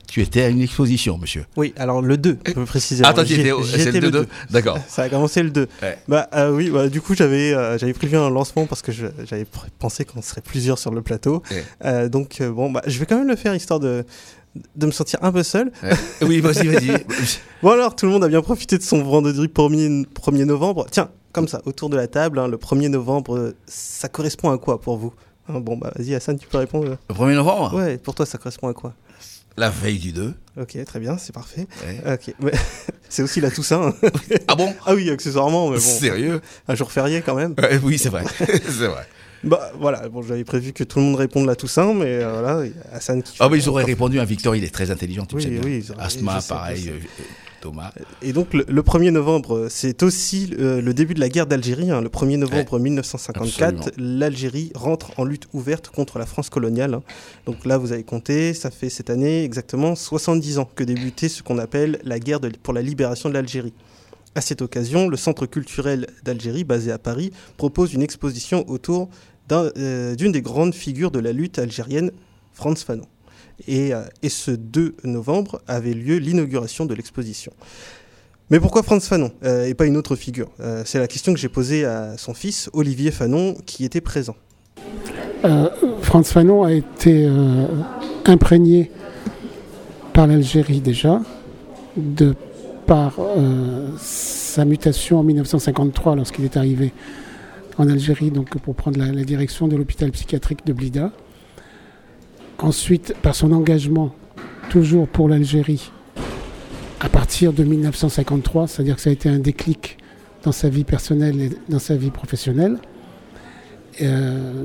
tu étais à une exposition, monsieur. Oui, alors le deux, je peux préciser. Attends, tu étais, c'est le deux, d'accord. Ça a commencé le deux. Ouais. Bah euh, oui, bah, du coup j'avais euh, j'avais prévu un lancement parce que je, j'avais pr- pensé qu'on serait plusieurs sur le plateau. Ouais. Euh, donc euh, bon, bah je vais quand même le faire histoire de de me sentir un peu seul. Ouais. Oui, vas-y, vas-y. Bon alors, tout le monde a bien profité de son vendredi premier novembre. Tiens, comme ça, autour de la table, hein, le premier novembre, ça correspond à quoi pour vous? Hein, bon bah vas-y Hassan, tu peux répondre. Le premier novembre? Ouais, pour toi ça correspond à quoi? La veille du deux. Ok, très bien, c'est parfait. Ouais. Ok, mais c'est aussi la Toussaint. Ah bon? Ah oui, accessoirement, mais bon. Sérieux? Un jour férié quand même. Ouais, oui, c'est vrai. C'est vrai. Bah voilà, bon, j'avais prévu que tout le monde réponde la Toussaint, mais euh, voilà, il y a Hassan qui... Ah bah ils auraient répondu à Victor, il est très intelligent, tu oui, sais bien. Oui, oui. Asma, pareil, euh, Thomas. Et donc le, le premier novembre, c'est aussi euh, le début de la guerre d'Algérie. Hein, le premier novembre ouais, mille neuf cent cinquante-quatre, absolument. L'Algérie rentre en lutte ouverte contre la France coloniale. Hein. Donc là, vous avez compté, ça fait cette année exactement soixante-dix ans que débutait ce qu'on appelle la guerre de, pour la libération de l'Algérie. À cette occasion, le Centre culturel d'Algérie, basé à Paris, propose une exposition autour d'un, euh, d'une des grandes figures de la lutte algérienne, Frantz Fanon. Et, euh, et ce deux novembre avait lieu l'inauguration de l'exposition. Mais pourquoi Frantz Fanon euh, et pas une autre figure? euh, C'est la question que j'ai posée à son fils, Olivier Fanon, qui était présent. Euh, Frantz Fanon a été euh, imprégné par l'Algérie déjà, de par euh, sa mutation en mille neuf cent cinquante-trois lorsqu'il est arrivé en Algérie, donc pour prendre la, la direction de l'hôpital psychiatrique de Blida. Ensuite, par son engagement toujours pour l'Algérie à partir de mille neuf cent cinquante-trois, c'est-à-dire que ça a été un déclic dans sa vie personnelle et dans sa vie professionnelle. Euh,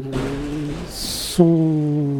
son,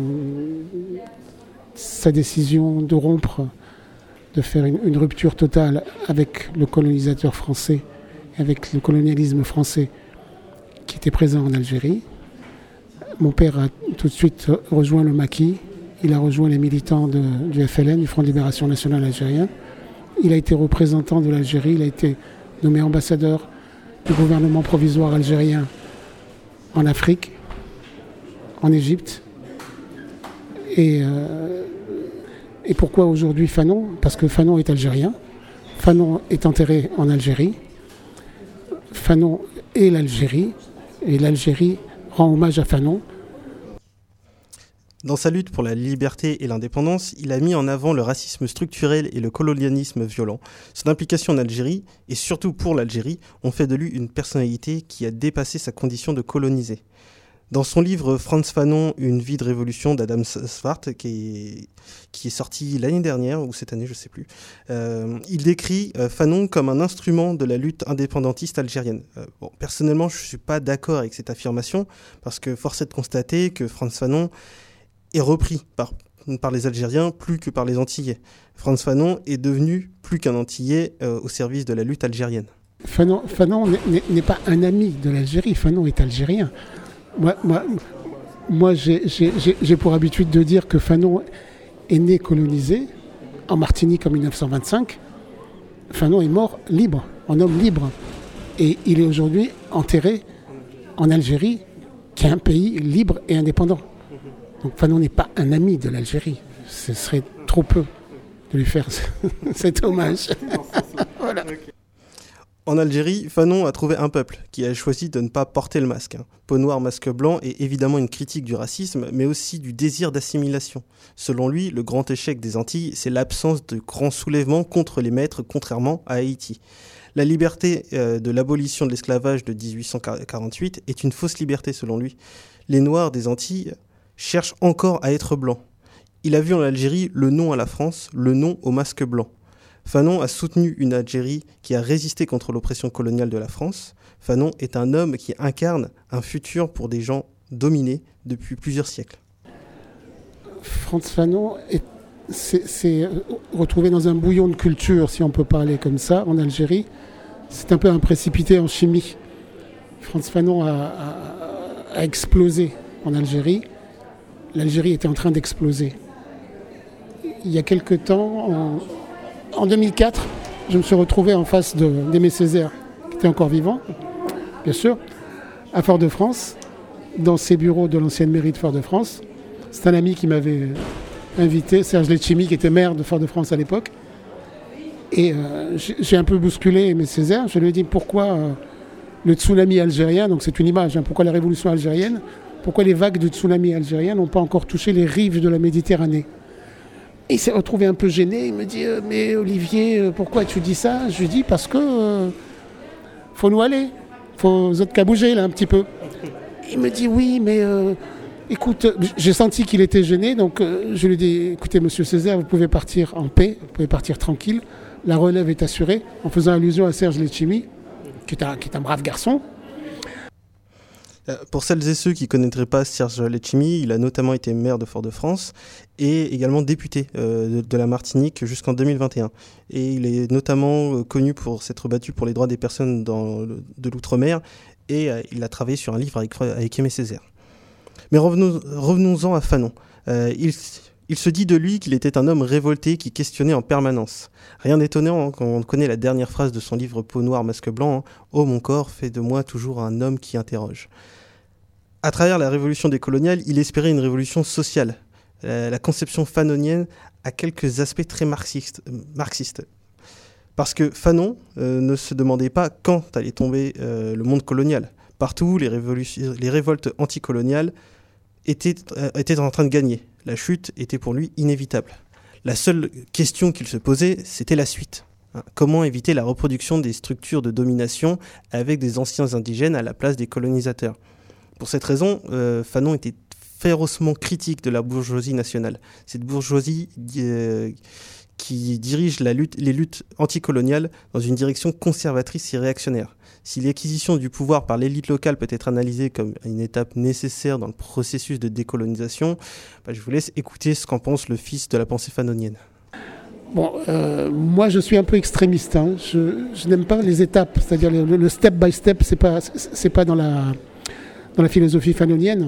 sa décision de rompre, de faire une, une rupture totale avec le colonisateur français, avec le colonialisme français qui était présent en Algérie. Mon père a tout de suite rejoint le maquis, il a rejoint les militants de, du F L N, du Front de Libération Nationale Algérien. Il a été représentant de l'Algérie, il a été nommé ambassadeur du gouvernement provisoire algérien en Afrique, en Égypte. Et, euh, et pourquoi aujourd'hui Fanon? Parce que Fanon est algérien, Fanon est enterré en Algérie, Fanon est l'Algérie, et l'Algérie rend hommage à Fanon. Dans sa lutte pour la liberté et l'indépendance, il a mis en avant le racisme structurel et le colonialisme violent. Son implication en Algérie, et surtout pour l'Algérie, ont fait de lui une personnalité qui a dépassé sa condition de colonisé. Dans son livre Frantz Fanon, Une vie de révolution d'Adam Swart, qui est, qui est sorti l'année dernière, ou cette année, je ne sais plus, euh, il décrit euh, Fanon comme un instrument de la lutte indépendantiste algérienne. Euh, bon, personnellement, je ne suis pas d'accord avec cette affirmation, parce que force est de constater que Frantz Fanon est repris par, par les Algériens plus que par les Antillais. Frantz Fanon est devenu plus qu'un Antillais euh, au service de la lutte algérienne. Fanon, Fanon n'est, n'est pas un ami de l'Algérie, Fanon est algérien. Moi, moi, moi j'ai, j'ai, j'ai pour habitude de dire que Fanon est né colonisé en Martinique en mille neuf cent vingt-cinq. Fanon est mort libre, en homme libre. Et il est aujourd'hui enterré en Algérie, qui est un pays libre et indépendant. Donc Fanon n'est pas un ami de l'Algérie. Ce serait trop peu de lui faire cet hommage. Voilà. En Algérie, Fanon a trouvé un peuple qui a choisi de ne pas porter le masque. Hein. Peau noire, masque blanc est évidemment une critique du racisme, mais aussi du désir d'assimilation. Selon lui, le grand échec des Antilles, c'est l'absence de grands soulèvements contre les maîtres, contrairement à Haïti. La liberté euh, de l'abolition de l'esclavage de dix-huit cent quarante-huit est une fausse liberté, selon lui. Les Noirs des Antilles cherchent encore à être blancs. Il a vu en Algérie le non à la France, le non au masque blanc. Fanon a soutenu une Algérie qui a résisté contre l'oppression coloniale de la France. Fanon est un homme qui incarne un futur pour des gens dominés depuis plusieurs siècles. Frantz Fanon est, c'est, c'est retrouvé dans un bouillon de culture, si on peut parler comme ça, en Algérie. C'est un peu un précipité en chimie. Frantz Fanon a, a, a explosé en Algérie. L'Algérie était en train d'exploser. Il y a quelque temps... En, En deux mille quatre, je me suis retrouvé en face de, d'Aimé Césaire, qui était encore vivant, bien sûr, à Fort-de-France, dans ses bureaux de l'ancienne mairie de Fort-de-France. C'est un ami qui m'avait invité Serge Letchimy, qui était maire de Fort-de-France à l'époque. Et euh, j'ai un peu bousculé Aimé Césaire. Je lui ai dit pourquoi euh, le tsunami algérien, donc c'est une image, hein, pourquoi la révolution algérienne, pourquoi les vagues de tsunami algérien n'ont pas encore touché les rives de la Méditerranée. Et il s'est retrouvé un peu gêné. Il me dit euh, mais Olivier, euh, pourquoi tu dis ça? Je lui dis parce que euh, faut nous aller. Faut vous êtes qu'à bouger là un petit peu. Il me dit oui, mais euh, écoute, j'ai senti qu'il était gêné, donc euh, je lui ai dit écoutez, monsieur Césaire, vous pouvez partir en paix, vous pouvez partir tranquille. La relève est assurée, en faisant allusion à Serge Letchimy, qui est un, qui est un brave garçon. Euh, pour celles et ceux qui ne connaîtraient pas Serge Letchimy, il a notamment été maire de Fort-de-France et également député euh, de, de la Martinique jusqu'en deux mille vingt et un. Et il est notamment euh, connu pour s'être battu pour les droits des personnes dans le, de l'outre-mer et euh, il a travaillé sur un livre avec, avec Aimé Césaire. Mais revenons, revenons-en à Fanon. Euh, il, il se dit de lui qu'il était un homme révolté qui questionnait en permanence. Rien d'étonnant hein, quand on connaît la dernière phrase de son livre Peau noire, masque blanc, hein, « Oh, mon corps fait de moi toujours un homme qui interroge ». À travers la révolution décoloniale, il espérait une révolution sociale. Euh, la conception fanonienne a quelques aspects très marxistes. marxistes. Parce que Fanon euh, ne se demandait pas quand allait tomber euh, le monde colonial. Partout, les, révolution- les révoltes anticoloniales étaient, euh, étaient en train de gagner. La chute était pour lui inévitable. La seule question qu'il se posait, c'était la suite. Hein, comment éviter la reproduction des structures de domination avec des anciens indigènes à la place des colonisateurs? Pour cette raison, euh, Fanon était férocement critique de la bourgeoisie nationale. Cette bourgeoisie euh, qui dirige la lutte, les luttes anticoloniales dans une direction conservatrice et réactionnaire. Si l'acquisition du pouvoir par l'élite locale peut être analysée comme une étape nécessaire dans le processus de décolonisation, bah, je vous laisse écouter ce qu'en pense le fils de la pensée fanonienne. Bon, euh, moi je suis un peu extrémiste. Hein. Je, je n'aime pas les étapes, c'est-à-dire le, le step by step, c'est pas, c'est pas dans la... Dans la philosophie fanonienne,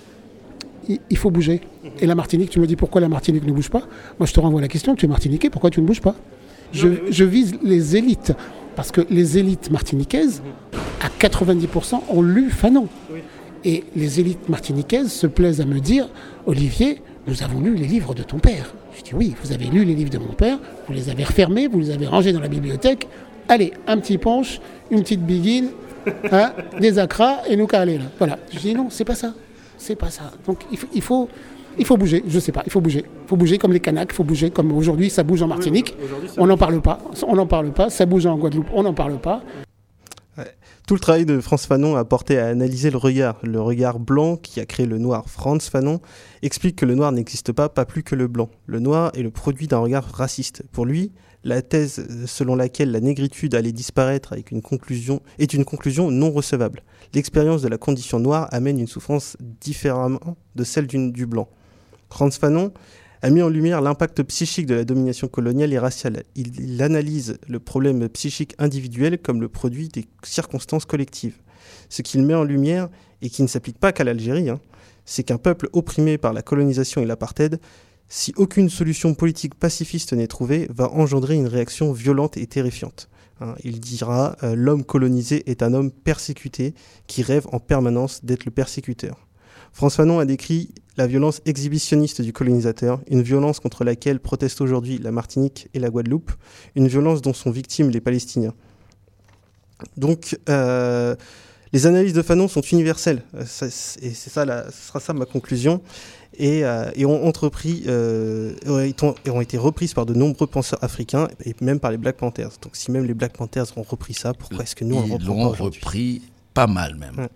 il faut bouger. Et la Martinique, tu me dis pourquoi la Martinique ne bouge pas? Moi, je te renvoie la question, tu es martiniquais, pourquoi tu ne bouges pas? je, oui. je vise les élites, parce que les élites martiniquaises, à quatre-vingt-dix pour cent, ont lu Fanon. Oui. Et les élites martiniquaises se plaisent à me dire, Olivier, nous avons lu les livres de ton père. Je dis oui, vous avez lu les livres de mon père, vous les avez refermés, vous les avez rangés dans la bibliothèque. Allez, un petit punch, une petite biguine, hein, des acras et nous caler là. Voilà. Je dis non, c'est pas ça. C'est pas ça. Donc il faut, il faut, il faut bouger. Je sais pas, il faut bouger. Il faut bouger comme les Kanaks, il faut bouger comme aujourd'hui ça bouge en Martinique. Oui, on n'en parle pas. On n'en parle pas. Ça bouge en Guadeloupe. On n'en parle pas. Ouais. Tout le travail de Frantz Fanon a porté à analyser le regard. Le regard blanc qui a créé le noir. Frantz Fanon explique que le noir n'existe pas, pas plus que le blanc. Le noir est le produit d'un regard raciste. Pour lui, la thèse selon laquelle la négritude allait disparaître avec une conclusion, est une conclusion non recevable. L'expérience de la condition noire amène une souffrance différemment de celle du, du blanc. Frantz Fanon a mis en lumière l'impact psychique de la domination coloniale et raciale. Il, il analyse le problème psychique individuel comme le produit des circonstances collectives. Ce qu'il met en lumière, et qui ne s'applique pas qu'à l'Algérie, hein, c'est qu'un peuple opprimé par la colonisation et l'apartheid, si aucune solution politique pacifiste n'est trouvée, va engendrer une réaction violente et terrifiante. Hein, il dira euh, « L'homme colonisé est un homme persécuté qui rêve en permanence d'être le persécuteur ». Frantz Fanon a décrit la violence exhibitionniste du colonisateur, une violence contre laquelle protestent aujourd'hui la Martinique et la Guadeloupe, une violence dont sont victimes les Palestiniens. Donc, euh, les analyses de Fanon sont universelles, et c'est ça, la, ce sera ça ma conclusion. Et, euh, et ont, entrepris, euh, et ont été reprises par de nombreux penseurs africains et même par les Black Panthers. Donc si même les Black Panthers ont repris ça, pourquoi est-ce que nous on le reprend pas aujourd'hui ? Ils l'ont repris pas mal même. Ouais.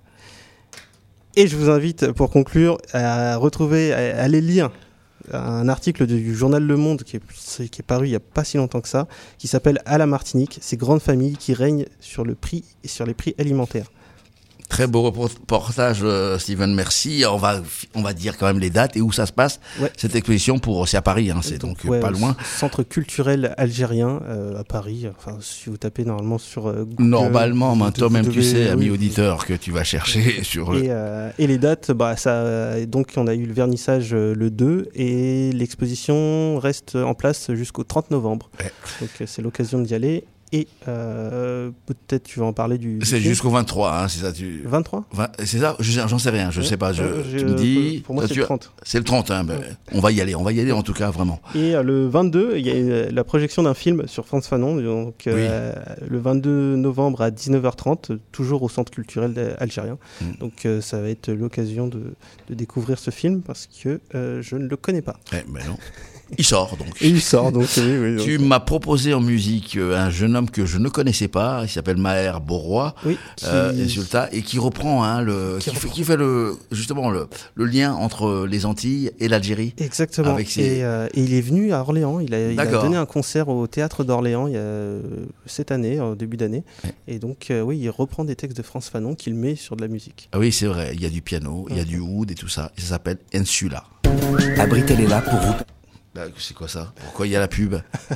Et je vous invite pour conclure à retrouver, à aller lire un article du journal Le Monde qui est, qui est paru il n'y a pas si longtemps que ça, qui s'appelle « À la Martinique, ces grandes familles qui règnent sur le prix et sur les prix alimentaires ». Très beau reportage, euh, Steven, merci. On va, on va dire quand même les dates et où ça se passe. Ouais. Cette exposition, pour, c'est à Paris, hein, c'est donc, donc ouais, pas loin. Centre culturel algérien euh, à Paris. Enfin, si vous tapez normalement sur euh, Google, normalement, maintenant même tu sais, ami auditeur, que tu vas chercher sur. Et, euh, et les dates, bah ça. Donc on a eu le vernissage euh, le deux et l'exposition reste en place jusqu'au trente novembre. Ouais. Donc c'est l'occasion d'y aller. Et euh, peut-être tu vas en parler du. C'est du jusqu'au vingt-trois, hein, c'est ça tu... vingt-trois vingt C'est ça je, J'en sais rien, je ouais. sais pas. Je, euh, tu me dis. Pour moi, c'est tu... le trente. C'est le trente, hein, ben, ouais. On va y aller, on va y aller en tout cas, vraiment. Et euh, le vingt-deux, il y a une, la projection d'un film sur Frantz Fanon, donc euh, oui. le vingt-deux novembre à dix-neuf heures trente, toujours au Centre culturel algérien. Mm. Donc euh, ça va être l'occasion de, de découvrir ce film parce que euh, je ne le connais pas. Eh ben non. Il sort donc. Et il sort donc. Oui, oui, donc. Tu m'as proposé en musique un jeune homme que je ne connaissais pas. Il s'appelle Maher Bourrois, oui, qui... euh, résultat, et qui reprend hein, le, qui, qui, reprend. Fait, qui fait le justement le, le lien entre les Antilles et l'Algérie. Exactement. Avec ses... et, euh, et il est venu à Orléans. Il a, il a donné un concert au théâtre d'Orléans il y a euh, cette année, en début d'année. Ouais. Et donc euh, oui, il reprend des textes de Frantz Fanon qu'il met sur de la musique. Ah oui, c'est vrai. Il y a du piano, il y a du oud et tout ça. Et ça s'appelle Insula. Abritel est là pour vous. Bah, c'est quoi ça? Pourquoi il y a la pub?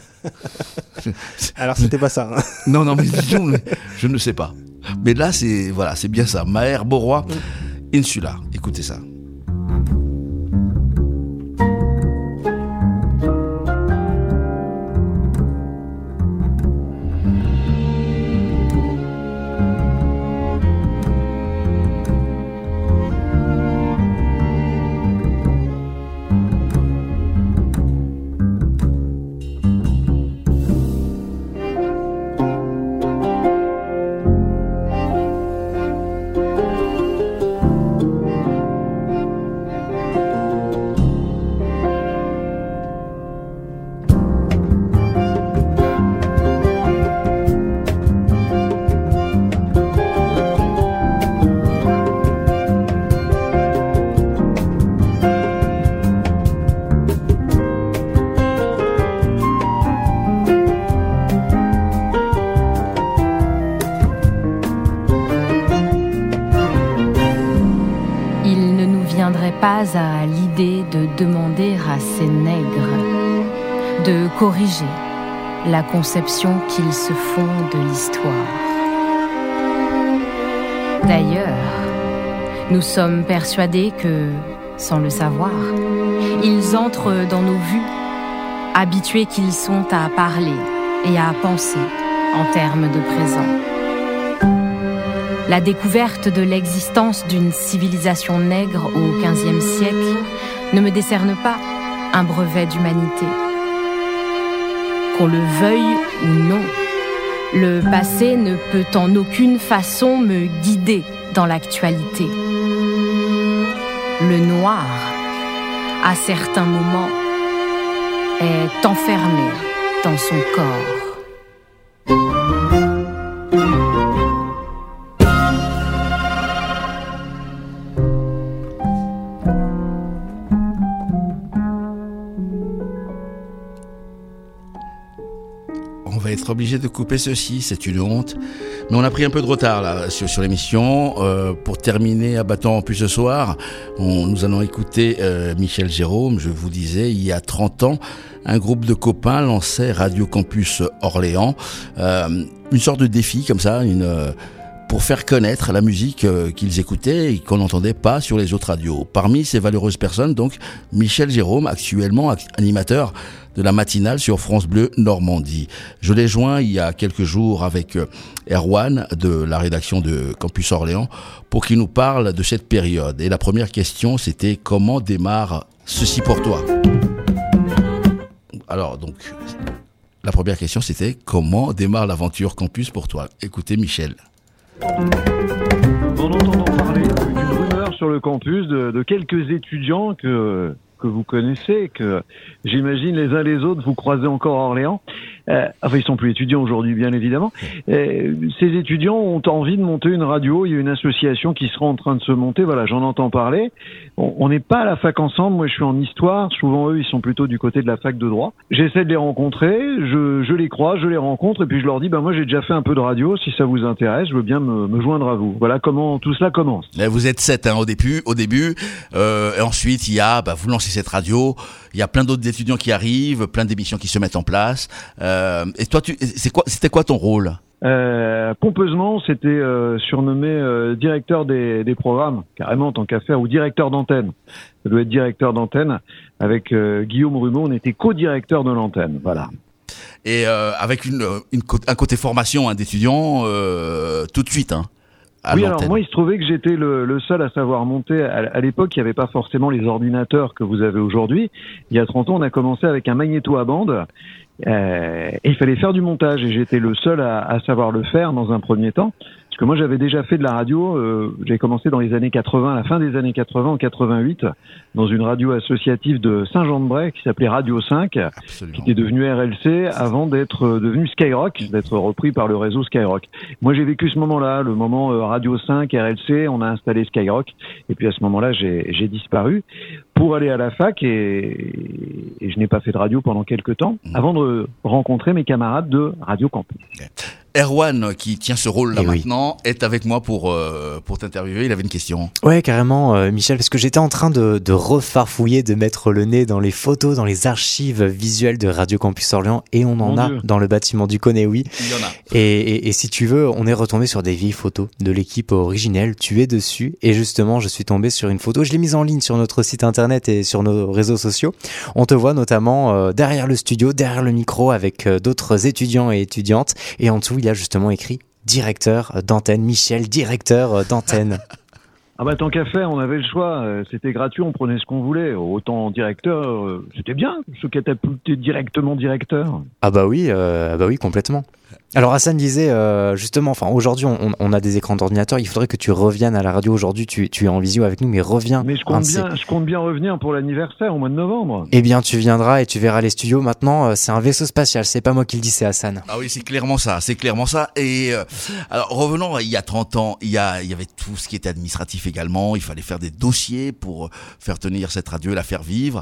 Alors c'était pas ça. Hein. Non, non, mais disons, je ne sais pas. Mais là, c'est voilà, c'est bien ça. Maher Bourrois, Insula. Écoutez ça. Pas à l'idée de demander à ces nègres de corriger la conception qu'ils se font de l'histoire. D'ailleurs, nous sommes persuadés que, sans le savoir, ils entrent dans nos vues, habitués qu'ils sont à parler et à penser en termes de présent. La découverte de l'existence d'une civilisation nègre au quinzième siècle ne me décerne pas un brevet d'humanité. Qu'on le veuille ou non, le passé ne peut en aucune façon me guider dans l'actualité. Le noir, à certains moments, est enfermé dans son corps. Être obligé de couper ceci, c'est une honte. Mais on a pris un peu de retard là sur, sur l'émission. Euh, pour terminer, abattant en plus ce soir, on, nous allons écouter euh, Michel Jérôme. Je vous disais, il y a trente ans, un groupe de copains lançait Radio Campus Orléans. Euh, une sorte de défi comme ça, une... Euh, pour faire connaître la musique euh, qu'ils écoutaient et qu'on n'entendait pas sur les autres radios. Parmi ces valeureuses personnes, donc, Michel Jérôme, actuellement animateur de la matinale sur France Bleu Normandie. Je l'ai joint il y a quelques jours avec euh, Erwan de la rédaction de Campus Orléans pour qu'il nous parle de cette période. Et la première question, c'était comment démarre ceci pour toi? Alors, donc, la première question, c'était comment démarre l'aventure Campus pour toi? Écoutez Michel. En entendant parler d'une rumeur sur le campus de, de quelques étudiants que, que vous connaissez, que j'imagine les uns les autres vous croisez encore à Orléans, euh, enfin ils sont plus étudiants aujourd'hui bien évidemment, et ces étudiants ont envie de monter une radio, il y a une association qui sera en train de se monter, voilà, j'en entends parler. On n'est pas à la fac ensemble, moi je suis en histoire, souvent eux ils sont plutôt du côté de la fac de droit. J'essaie de les rencontrer, je, je les croise, je les rencontre et puis je leur dis, ben moi j'ai déjà fait un peu de radio, si ça vous intéresse, je veux bien me, me joindre à vous. Voilà comment tout cela commence. Vous êtes sept hein, au début, au début euh, et ensuite il y a, bah, vous lancez cette radio, il y a plein d'autres étudiants qui arrivent, plein d'émissions qui se mettent en place. Euh, et toi, tu, c'est quoi, c'était quoi ton rôle? Euh, pompeusement, c'était euh, surnommé euh, directeur des, des programmes, carrément en tant qu'affaire, ou directeur d'antenne. Ça doit être directeur d'antenne. Avec euh, Guillaume Rumeau, on était co-directeur de l'antenne. Voilà. Et euh, avec une, une, un côté formation hein, d'étudiants euh, tout de suite. Hein, à oui, l'antenne. alors moi, il se trouvait que j'étais le, le seul à savoir monter. À, à l'époque, il n'y avait pas forcément les ordinateurs que vous avez aujourd'hui. Il y a trente ans, on a commencé avec un magnéto à bande. Euh, et il fallait faire du montage. Et j'étais le seul à, à savoir le faire dans un premier temps. Parce que moi, j'avais déjà fait de la radio. Euh, j'ai commencé dans les années quatre-vingts, à la fin des années quatre-vingts, en quatre-vingt-huit, dans une radio associative de Saint-Jean-de-Bray qui s'appelait Radio cinq, Absolument. Qui était devenue R L C avant d'être euh, devenu Skyrock, d'être repris par le réseau Skyrock. Moi, j'ai vécu ce moment-là, le moment euh, Radio cinq, R L C, on a installé Skyrock. Et puis à ce moment-là, j'ai, j'ai disparu pour aller à la fac et, et je n'ai pas fait de radio pendant quelques temps mmh. avant de rencontrer mes camarades de Radio Campus. Okay. Erwan, qui tient ce rôle-là et maintenant, oui. est avec moi pour, euh, pour t'interviewer. Il avait une question. Ouais, carrément, euh, Michel, parce que j'étais en train de, de refarfouiller, de mettre le nez dans les photos, dans les archives visuelles de Radio Campus Orléans, et on en Mon a Dieu. Dans le bâtiment du Côné, oui. Il y en a. Et, et, et si tu veux, on est retombé sur des vieilles photos de l'équipe originelle. Tu es dessus, et justement, je suis tombé sur une photo. Je l'ai mise en ligne sur notre site internet et sur nos réseaux sociaux. On te voit notamment euh, derrière le studio, derrière le micro, avec euh, d'autres étudiants et étudiantes, et en dessous, il y a justement écrit directeur d'antenne, Michel, directeur d'antenne. Ah bah tant qu'à faire, on avait le choix, c'était gratuit, on prenait ce qu'on voulait. Autant directeur, c'était bien, ce catapulté directement directeur. Ah bah oui, euh, bah oui, complètement. Alors Hassan disait euh, justement, enfin aujourd'hui on, on a des écrans d'ordinateur, il faudrait que tu reviennes à la radio aujourd'hui, tu, tu es en visio avec nous, mais reviens. Mais je compte, bien, je compte bien revenir pour l'anniversaire au mois de novembre. Eh bien tu viendras et tu verras les studios maintenant, euh, c'est un vaisseau spatial, c'est pas moi qui le dis, c'est Hassan. Ah oui, c'est clairement ça, c'est clairement ça. Et euh, alors revenons, il y a trente ans, il y, a, il y avait tout ce qui était administratif également, il fallait faire des dossiers pour faire tenir cette radio et la faire vivre,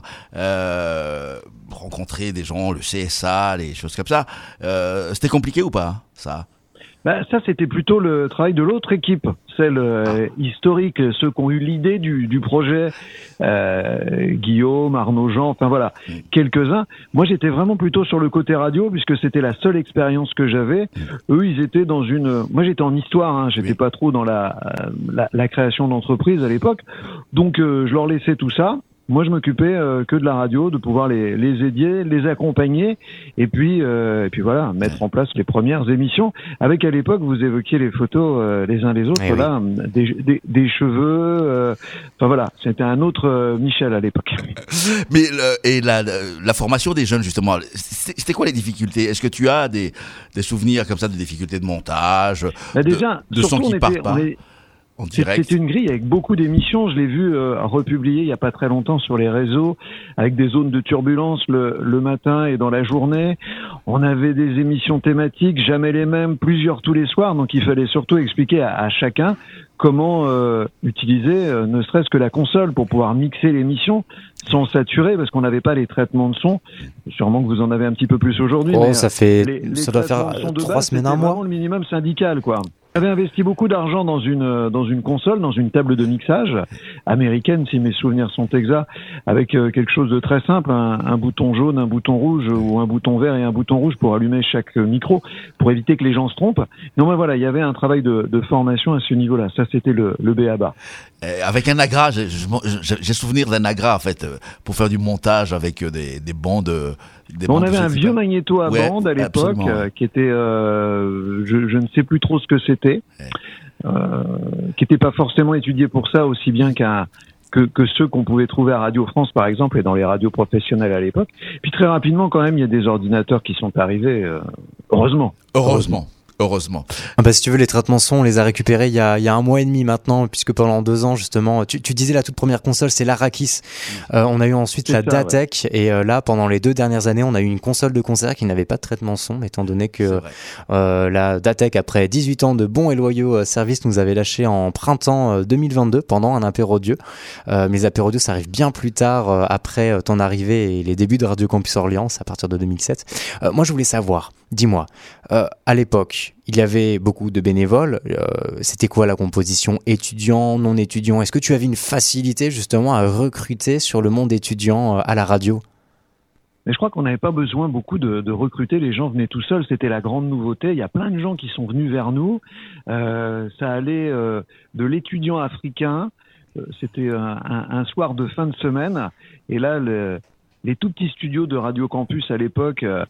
euh, rencontrer des gens, le C S A, les choses comme ça. Euh, c'était compliqué ou pas ça? Bah, ça, c'était plutôt le travail de l'autre équipe, celle euh, historique, ceux qui ont eu l'idée du, du projet, euh, Guillaume, Arnaud Jean, enfin voilà, mmh. quelques-uns. Moi, j'étais vraiment plutôt sur le côté radio, puisque c'était la seule expérience que j'avais. Mmh. Eux, ils étaient dans une... Moi, j'étais en histoire, hein, j'étais oui. pas trop dans la, la, la création d'entreprise à l'époque, donc euh, je leur laissais tout ça. Moi, je m'occupais euh, que de la radio, de pouvoir les, les aider, les accompagner, et puis, euh, et puis voilà, mettre en place les premières émissions. Avec à l'époque, vous évoquiez les photos euh, les uns les autres, eh là, oui. des, des, des cheveux. Euh, enfin voilà, c'était un autre euh, Michel à l'époque. Mais le, et la, la formation des jeunes justement, c'était quoi les difficultés? Est-ce que tu as des, des souvenirs comme ça de difficultés de montage, bah déjà, de, de son qui partent pas? C'était une grille avec beaucoup d'émissions. Je l'ai vu euh, republié il y a pas très longtemps sur les réseaux, avec des zones de turbulence le, le matin et dans la journée. On avait des émissions thématiques, jamais les mêmes, plusieurs tous les soirs. Donc il fallait surtout expliquer à, à chacun comment euh, utiliser euh, ne serait-ce que la console pour pouvoir mixer l'émission sans saturer, parce qu'on n'avait pas les traitements de son. Sûrement que vous en avez un petit peu plus aujourd'hui. Oh, mais, ça fait, les, les ça doit faire trois base, semaines, un mois. Vraiment le minimum syndical, quoi. J'avais investi beaucoup d'argent dans une dans une console, dans une table de mixage américaine, si mes souvenirs sont exacts, avec euh, quelque chose de très simple, un, un bouton jaune, un bouton rouge ou un bouton vert et un bouton rouge pour allumer chaque micro, pour éviter que les gens se trompent. Non, mais voilà, il y avait un travail de, de formation à ce niveau-là. Ça, c'était le, le B A B A. Euh, avec un Agra, j'ai, j'ai souvenir d'un Agra en fait, pour faire du montage avec des, des bandes. Des bon, bandes on avait un vieux pas. magnéto à ouais, bande à l'époque euh, qui était, euh, je, je ne sais plus trop ce que c'était. Ouais. Euh, qui n'était pas forcément étudié pour ça aussi bien qu'un que, que ceux qu'on pouvait trouver à Radio France par exemple et dans les radios professionnelles à l'époque. Puis très rapidement quand même il y a des ordinateurs qui sont arrivés, euh, heureusement. Heureusement. Heureusement. Ah bah, si tu veux, les traitements son, on les a récupérés il y a, il y a un mois et demi maintenant, puisque pendant deux ans, justement, tu, tu disais la toute première console, c'est l'Arakis. Euh, on a eu ensuite c'est la ça, Datec, ouais. et euh, là, pendant les deux dernières années, on a eu une console de concert qui n'avait pas de traitement son, étant donné que euh, la Datec, après dix-huit ans de bons et loyaux euh, services, nous avait lâché en printemps euh, deux mille vingt-deux, pendant un apérodieux. Euh, mais les apérodieux, ça arrive bien plus tard, euh, après euh, ton arrivée et les débuts de Radio Campus Orléans, à partir de deux mille sept. Euh, moi, je voulais savoir, dis-moi, euh, à l'époque, il y avait beaucoup de bénévoles. Euh, c'était quoi la composition étudiant, non étudiant? Est-ce que tu avais une facilité justement à recruter sur le monde étudiant euh, à la radio? Mais je crois qu'on n'avait pas besoin beaucoup de, de recruter. Les gens venaient tout seuls. C'était la grande nouveauté. Il y a plein de gens qui sont venus vers nous. Euh, ça allait euh, de l'étudiant africain. Euh, c'était un, un, un soir de fin de semaine. Et là, le, les tout petits studios de Radio Campus à l'époque... Euh,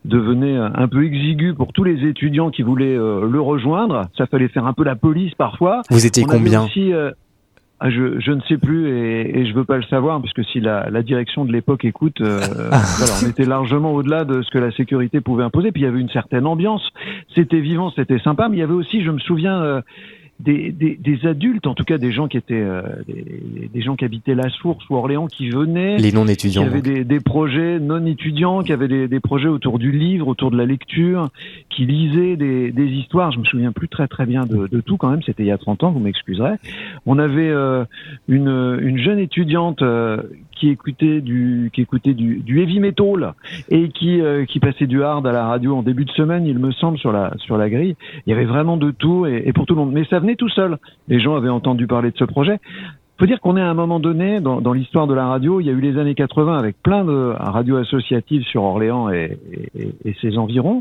devenait un peu exigu pour tous les étudiants qui voulaient euh, le rejoindre. Ça fallait faire un peu la police parfois. Vous étiez on avait combien aussi, euh, je, je ne sais plus et, et je veux pas le savoir parce que si la, la direction de l'époque écoute, euh, voilà, on était largement au-delà de ce que la sécurité pouvait imposer. Puis il y avait une certaine ambiance. C'était vivant, c'était sympa, mais il y avait aussi, je me souviens, euh, Des, des, des adultes, en tout cas des gens qui étaient euh, des, des gens qui habitaient La Source ou Orléans, qui venaient, les non étudiants, qui avaient des, des projets non étudiants, qui avaient des, des projets autour du livre, autour de la lecture, qui lisaient des, des histoires. Je me souviens plus très très bien de, de tout quand même. C'était il y a trente ans, vous m'excuserez. On avait euh, une, une jeune étudiante euh, qui écoutait du qui écoutait du, du heavy metal et qui euh, qui passait du hard à la radio en début de semaine, il me semble, sur la sur la grille. Il y avait vraiment de tout et, et pour tout le monde. Mais ça venait tout seul. Les gens avaient entendu parler de ce projet. Faut dire qu'on est à un moment donné dans, dans l'histoire de la radio. Il y a eu les années quatre-vingts avec plein de radios associatives sur Orléans et, et, et ses environs.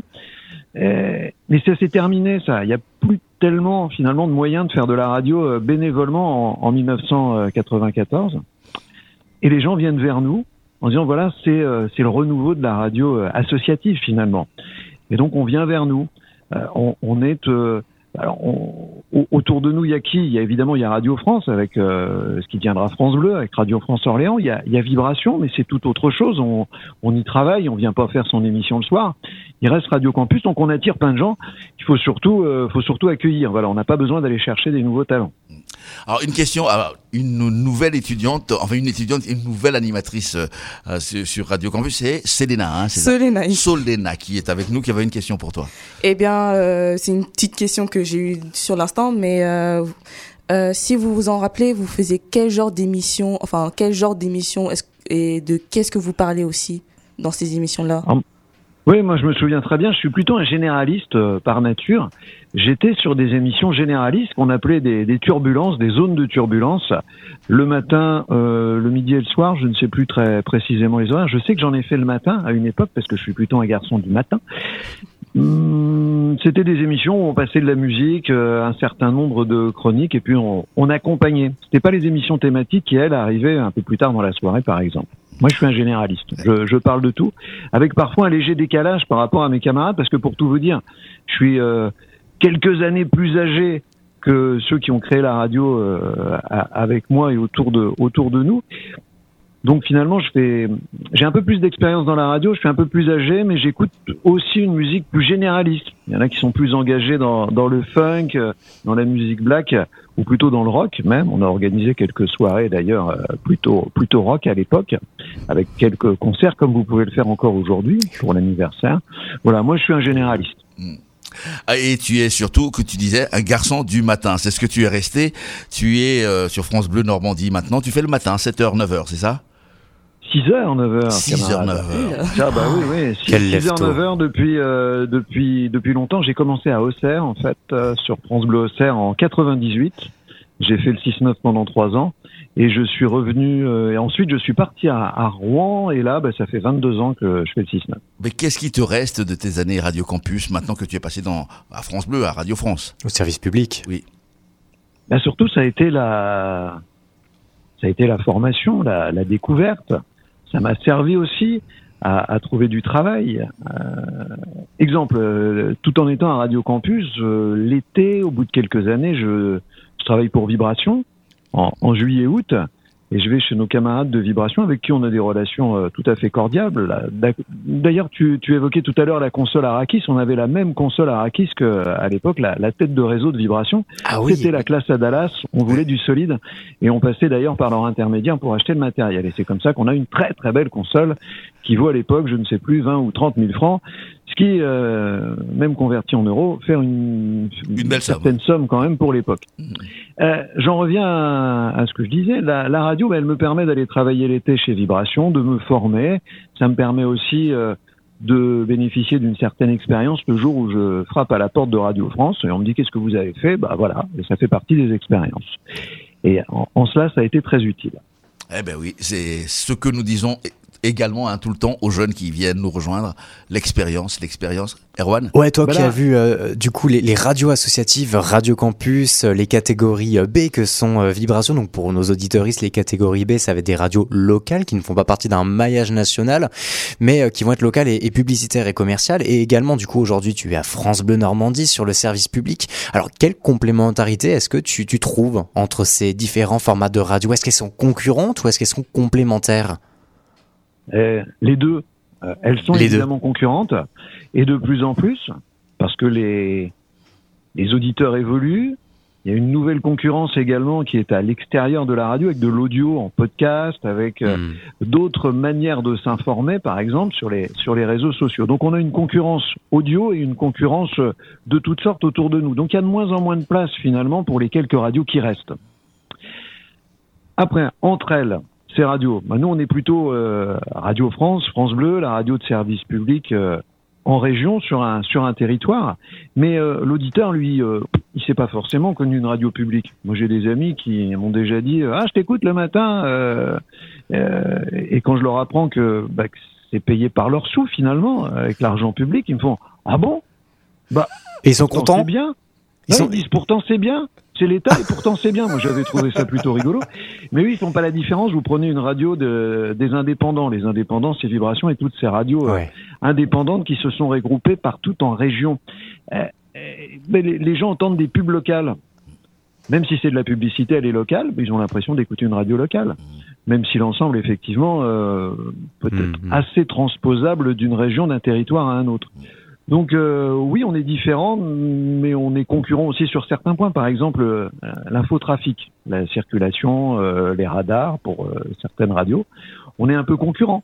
Et, mais ça s'est terminé, ça. Il n'y a plus tellement finalement de moyens de faire de la radio bénévolement en, en dix-neuf cent quatre-vingt-quatorze. Et les gens viennent vers nous en disant voilà, c'est euh, c'est le renouveau de la radio euh, associative finalement. Et donc on vient vers nous. Euh, on, on est euh, alors on, autour de nous, il y a qui? Il y a évidemment il y a Radio France avec euh, ce qui deviendra France Bleu, avec Radio France Orléans. Il y a, il y a Vibration, mais c'est tout autre chose. On, on y travaille. On vient pas faire son émission le soir. Il reste Radio Campus, donc on attire plein de gens. Il faut surtout, euh, faut surtout accueillir. Voilà, on n'a pas besoin d'aller chercher des nouveaux talents. Alors une question, alors, une nouvelle étudiante, enfin une étudiante, une nouvelle animatrice euh, sur, sur Radio Campus, c'est Selena, hein, c'est Solena, oui. Solena qui est avec nous, qui avait une question pour toi. Eh bien, euh, c'est une petite question que j'ai eue sur l'instant, mais euh, euh, si vous vous en rappelez, vous faisiez quel genre d'émission, enfin quel genre d'émission est-ce, et de qu'est-ce que vous parlez aussi dans ces émissions-là? um. Oui, moi je me souviens très bien, je suis plutôt un généraliste euh, par nature. J'étais sur des émissions généralistes qu'on appelait des, des turbulences, des zones de turbulence. Le matin, euh, le midi et le soir, je ne sais plus très précisément les horaires. Je sais que j'en ai fait le matin à une époque parce que je suis plutôt un garçon du matin. Hum, c'était des émissions où on passait de la musique, euh, un certain nombre de chroniques et puis on, on accompagnait. C'était pas les émissions thématiques qui, elles, arrivaient un peu plus tard dans la soirée, par exemple. Moi, je suis un généraliste. Je, je parle de tout, avec parfois un léger décalage par rapport à mes camarades, parce que pour tout vous dire, je suis euh, quelques années plus âgé que ceux qui ont créé la radio euh, avec moi et autour de autour de nous. Donc finalement, je fais, j'ai un peu plus d'expérience dans la radio, je suis un peu plus âgé, mais j'écoute aussi une musique plus généraliste. Il y en a qui sont plus engagés dans, dans le funk, dans la musique black, ou plutôt dans le rock même. On a organisé quelques soirées d'ailleurs plutôt plutôt rock à l'époque, avec quelques concerts comme vous pouvez le faire encore aujourd'hui pour l'anniversaire. Voilà, moi je suis un généraliste. Et tu es surtout, que tu disais, un garçon du matin. C'est ce que tu es resté. Tu es euh, sur France Bleu Normandie maintenant. Tu fais le matin, sept heures, neuf heures, c'est ça? six heures, neuf heures. six heures, neuf heures. Ah bah oui, oui. six heures, neuf heures depuis, euh, depuis, depuis longtemps. J'ai commencé à Auxerre, en fait, euh, sur France Bleu Auxerre en quatre-vingt-dix-huit. J'ai fait le six neuf pendant trois ans. Et je suis revenu, euh, et ensuite je suis parti à, à Rouen, et là, bah, ça fait vingt-deux ans que je fais le six neuf. Mais qu'est-ce qui te reste de tes années Radio Campus, maintenant que tu es passé dans, à France Bleu, à Radio France? Au service public. Oui. Bah, surtout, ça a été la, ça a été la formation, la, la découverte. Ça m'a servi aussi à, à trouver du travail. Euh, exemple, euh, tout en étant à Radio Campus, euh, l'été, au bout de quelques années, je, je travaille pour Vibration. En, en juillet-août, et je vais chez nos camarades de Vibration avec qui on a des relations euh, tout à fait cordiales. D'ailleurs, tu, tu évoquais tout à l'heure la console Arakis. On avait la même console Arakis que à l'époque la, la tête de réseau de Vibration. Ah oui. C'était la classe à Dallas. On voulait du solide et on passait d'ailleurs par leur intermédiaire pour acheter le matériel. Et c'est comme ça qu'on a une très très belle console qui vaut à l'époque, je ne sais plus, vingt ou trente mille francs. Ce qui, euh, même converti en euros, fait une, une, une certaine somme. somme quand même pour l'époque. Mmh. Euh, j'en reviens à, à ce que je disais. La, la radio, bah, elle me permet d'aller travailler l'été chez Vibration, de me former. Ça me permet aussi euh, de bénéficier d'une certaine expérience le jour où je frappe à la porte de Radio France et on me dit qu'est-ce que vous avez fait? Bah voilà, et ça fait partie des expériences. Et en, en cela, ça a été très utile. Eh ben oui, c'est ce que nous disons également hein, tout le temps aux jeunes qui viennent nous rejoindre. L'expérience, l'expérience. Erwan ? Ouais, toi voilà. qui as vu euh, du coup les, les radios associatives, Radio Campus, euh, les catégories euh, B que sont euh, Vibration. Donc pour nos auditeuristes, les catégories B, ça va être des radios locales qui ne font pas partie d'un maillage national, mais euh, qui vont être locales et, et publicitaires et commerciales. Et également, du coup, aujourd'hui, tu es à France Bleu Normandie sur le service public. Alors, quelle complémentarité est-ce que tu, tu trouves entre ces différents formats de radio ? Est-ce qu'elles sont concurrentes ou est-ce qu'elles sont complémentaires ? euh, Les deux. Euh, elles sont les évidemment deux. concurrentes, et de plus en plus, parce que les, les auditeurs évoluent. Il y a une nouvelle concurrence également qui est à l'extérieur de la radio, avec de l'audio en podcast, avec euh, mmh. d'autres manières de s'informer, par exemple, sur les, sur les réseaux sociaux. Donc on a une concurrence audio et une concurrence de toutes sortes autour de nous. Donc il y a de moins en moins de place, finalement, pour les quelques radios qui restent. Après, entre elles, ces radios, bah, nous on est plutôt euh, Radio France, France Bleu, la radio de service public euh, en région, sur un sur un territoire. Mais euh, l'auditeur, lui, euh, il s'est pas forcément connu une radio publique. Moi, j'ai des amis qui m'ont déjà dit « Ah, je t'écoute le matin euh, euh, ». Et quand je leur apprends que, bah, que c'est payé par leur sous, finalement, avec l'argent public, ils me font « Ah bon ?» Bah, et ils sont contents. C'est bien. Ils, ouais, sont... ils disent « Pourtant, c'est bien ». C'est l'État et pourtant c'est bien. Moi j'avais trouvé ça plutôt rigolo. Mais oui, ils font pas la différence. Vous prenez une radio de, des indépendants. Les indépendants, c'est Vibration et toutes ces radios ouais. euh, indépendantes qui se sont regroupées partout en région. Euh, euh, mais les, les gens entendent des pubs locales. Même si c'est de la publicité, elle est locale, mais ils ont l'impression d'écouter une radio locale. Même si l'ensemble, effectivement, euh, peut être mmh. assez transposable d'une région, d'un territoire à un autre. Donc euh, oui, on est différents, mais on est concurrents aussi sur certains points. Par exemple, euh, l'infotrafic, la circulation, euh, les radars pour euh, certaines radios. On est un peu concurrents.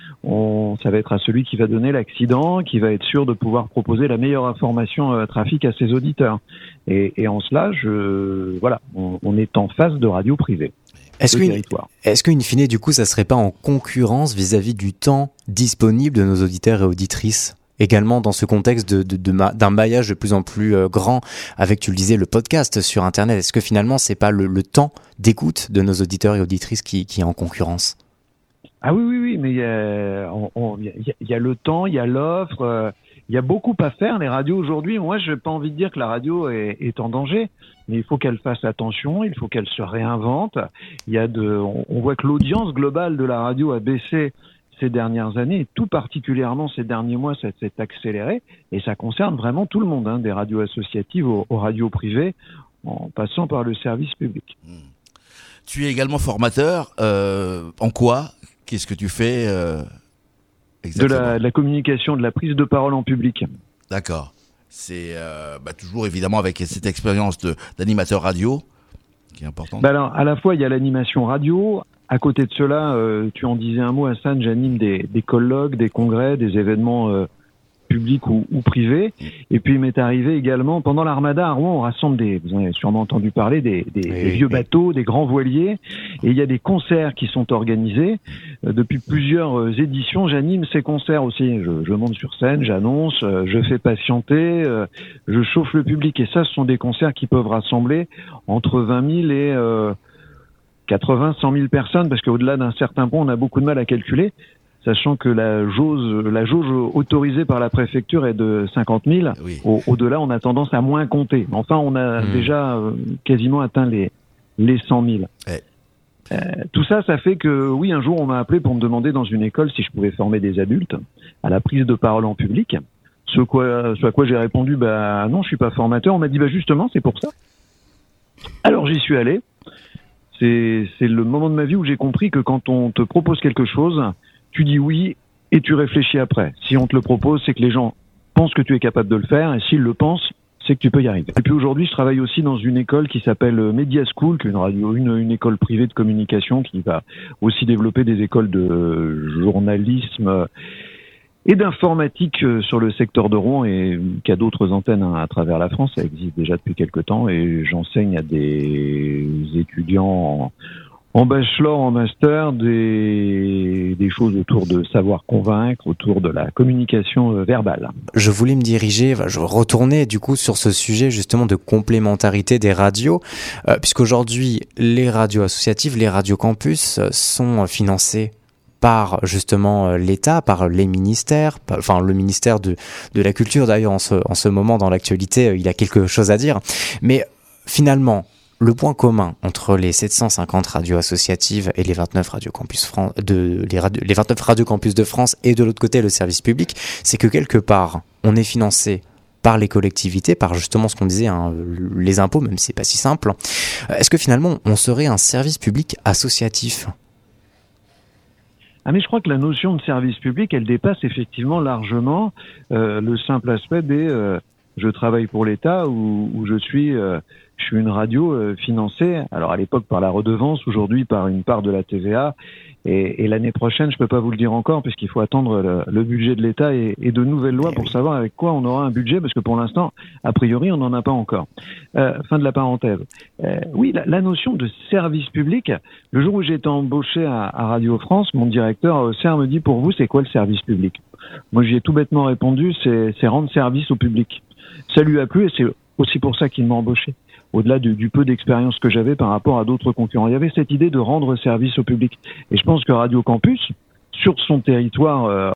On, ça va être à celui qui va donner l'accident, qui va être sûr de pouvoir proposer la meilleure information euh, trafic à ses auditeurs. Et, et en cela, je, voilà, on, on est en face de radio privée. Est-ce qu'une, est-ce qu'une fine, du coup, ça serait pas en concurrence vis-à-vis du temps disponible de nos auditeurs et auditrices ? Également dans ce contexte de, de, de ma, d'un maillage de plus en plus euh, grand avec, tu le disais, le podcast sur Internet. Est-ce que finalement, c'est pas le, le temps d'écoute de nos auditeurs et auditrices qui, qui est en concurrence ? Ah oui, oui, oui, mais il y a, on, on, y a, y a le temps, il y a l'offre, euh, il y a beaucoup à faire. Les radios aujourd'hui, moi, j'ai pas envie de dire que la radio est, est en danger, mais il faut qu'elle fasse attention, il faut qu'elle se réinvente. Il y a de, on, on voit que l'audience globale de la radio a baissé ces dernières années, et tout particulièrement ces derniers mois, ça s'est accéléré, et ça concerne vraiment tout le monde, hein, des radios associatives aux, aux radios privées, en passant par le service public. Mmh. Tu es également formateur, euh, en quoi ? Qu'est-ce que tu fais euh, exactement ? de la, de la communication, de la prise de parole en public. D'accord. C'est euh, bah, toujours évidemment avec cette expérience de, d'animateur radio, qui est importante. Bah alors, à la fois, il y a l'animation radio. À côté de cela, euh, tu en disais un mot, Hassan, j'anime des, des colloques, des congrès, des événements euh, publics ou, ou privés. Et puis, il m'est arrivé également, pendant l'Armada à Rouen, on rassemble des, vous en avez sûrement entendu parler, des, des, oui, des vieux oui. bateaux, des grands voiliers. Et il y a des concerts qui sont organisés. Euh, depuis plusieurs euh, éditions, j'anime ces concerts aussi. Je, je monte sur scène, j'annonce, euh, je fais patienter, euh, je chauffe le public. Et ça, ce sont des concerts qui peuvent rassembler entre vingt mille et... Euh, quatre-vingts, cent mille personnes, parce qu'au-delà d'un certain point, on a beaucoup de mal à calculer, sachant que la jauge, la jauge autorisée par la préfecture est de cinquante mille. Oui. Au, au-delà, on a tendance à moins compter. Enfin, on a mmh. déjà euh, quasiment atteint les, les cent mille. Ouais. Euh, tout ça, ça fait que, oui, un jour, on m'a appelé pour me demander dans une école si je pouvais former des adultes à la prise de parole en public. Ce, quoi, ce à quoi j'ai répondu, bah non, je suis pas formateur. On m'a dit, bah justement, c'est pour ça. Alors, j'y suis allé. C'est, c'est le moment de ma vie où j'ai compris que quand on te propose quelque chose, tu dis oui et tu réfléchis après. Si on te le propose, c'est que les gens pensent que tu es capable de le faire, et s'ils le pensent, c'est que tu peux y arriver. Et puis aujourd'hui, je travaille aussi dans une école qui s'appelle Media School, qui est une radio, une, une école privée de communication qui va aussi développer des écoles de journalisme et d'informatique sur le secteur de Rouen, et qui a d'autres antennes à travers la France. Ça existe déjà depuis quelques temps, et j'enseigne à des étudiants en, en bachelor, en master, des, des choses autour de savoir convaincre, autour de la communication verbale. Je voulais me diriger, je retournais du coup sur ce sujet justement de complémentarité des radios, euh, puisqu'aujourd'hui les radios associatives, les radios campus sont financées par justement l'État, par les ministères, par, enfin le ministère de, de la Culture d'ailleurs en ce, en ce moment dans l'actualité, il a quelque chose à dire. Mais finalement, le point commun entre les sept cent cinquante radios associatives et les vingt-neuf radios campus France, de, les, radio, les vingt-neuf radios campus de France et de l'autre côté le service public, c'est que quelque part, on est financé par les collectivités, par justement ce qu'on disait, hein, les impôts, même si c'est pas si simple. Est-ce que finalement, on serait un service public associatif ? Ah mais je crois que la notion de service public, elle dépasse effectivement largement euh, le simple aspect des euh, je travaille pour l'État ou, ou je suis euh, je suis une radio euh, financée, alors à l'époque par la redevance, aujourd'hui par une part de la T V A, et, et l'année prochaine, je peux pas vous le dire encore, puisqu'il faut attendre le, le budget de l'État et, et de nouvelles lois pour savoir avec quoi on aura un budget, parce que pour l'instant, a priori, on n'en a pas encore. Euh, fin de la parenthèse. Euh, oui, la, la notion de service public, le jour où j'ai été embauché à, à Radio France, mon directeur à Auxerre me dit, pour vous, c'est quoi le service public ? Moi, j'y ai tout bêtement répondu, c'est, c'est rendre service au public. Ça lui a plu et c'est aussi pour ça qu'il m'a embauché. Au-delà du, du peu d'expérience que j'avais par rapport à d'autres concurrents. Il y avait cette idée de rendre service au public. Et je pense que Radio Campus, sur son territoire, euh,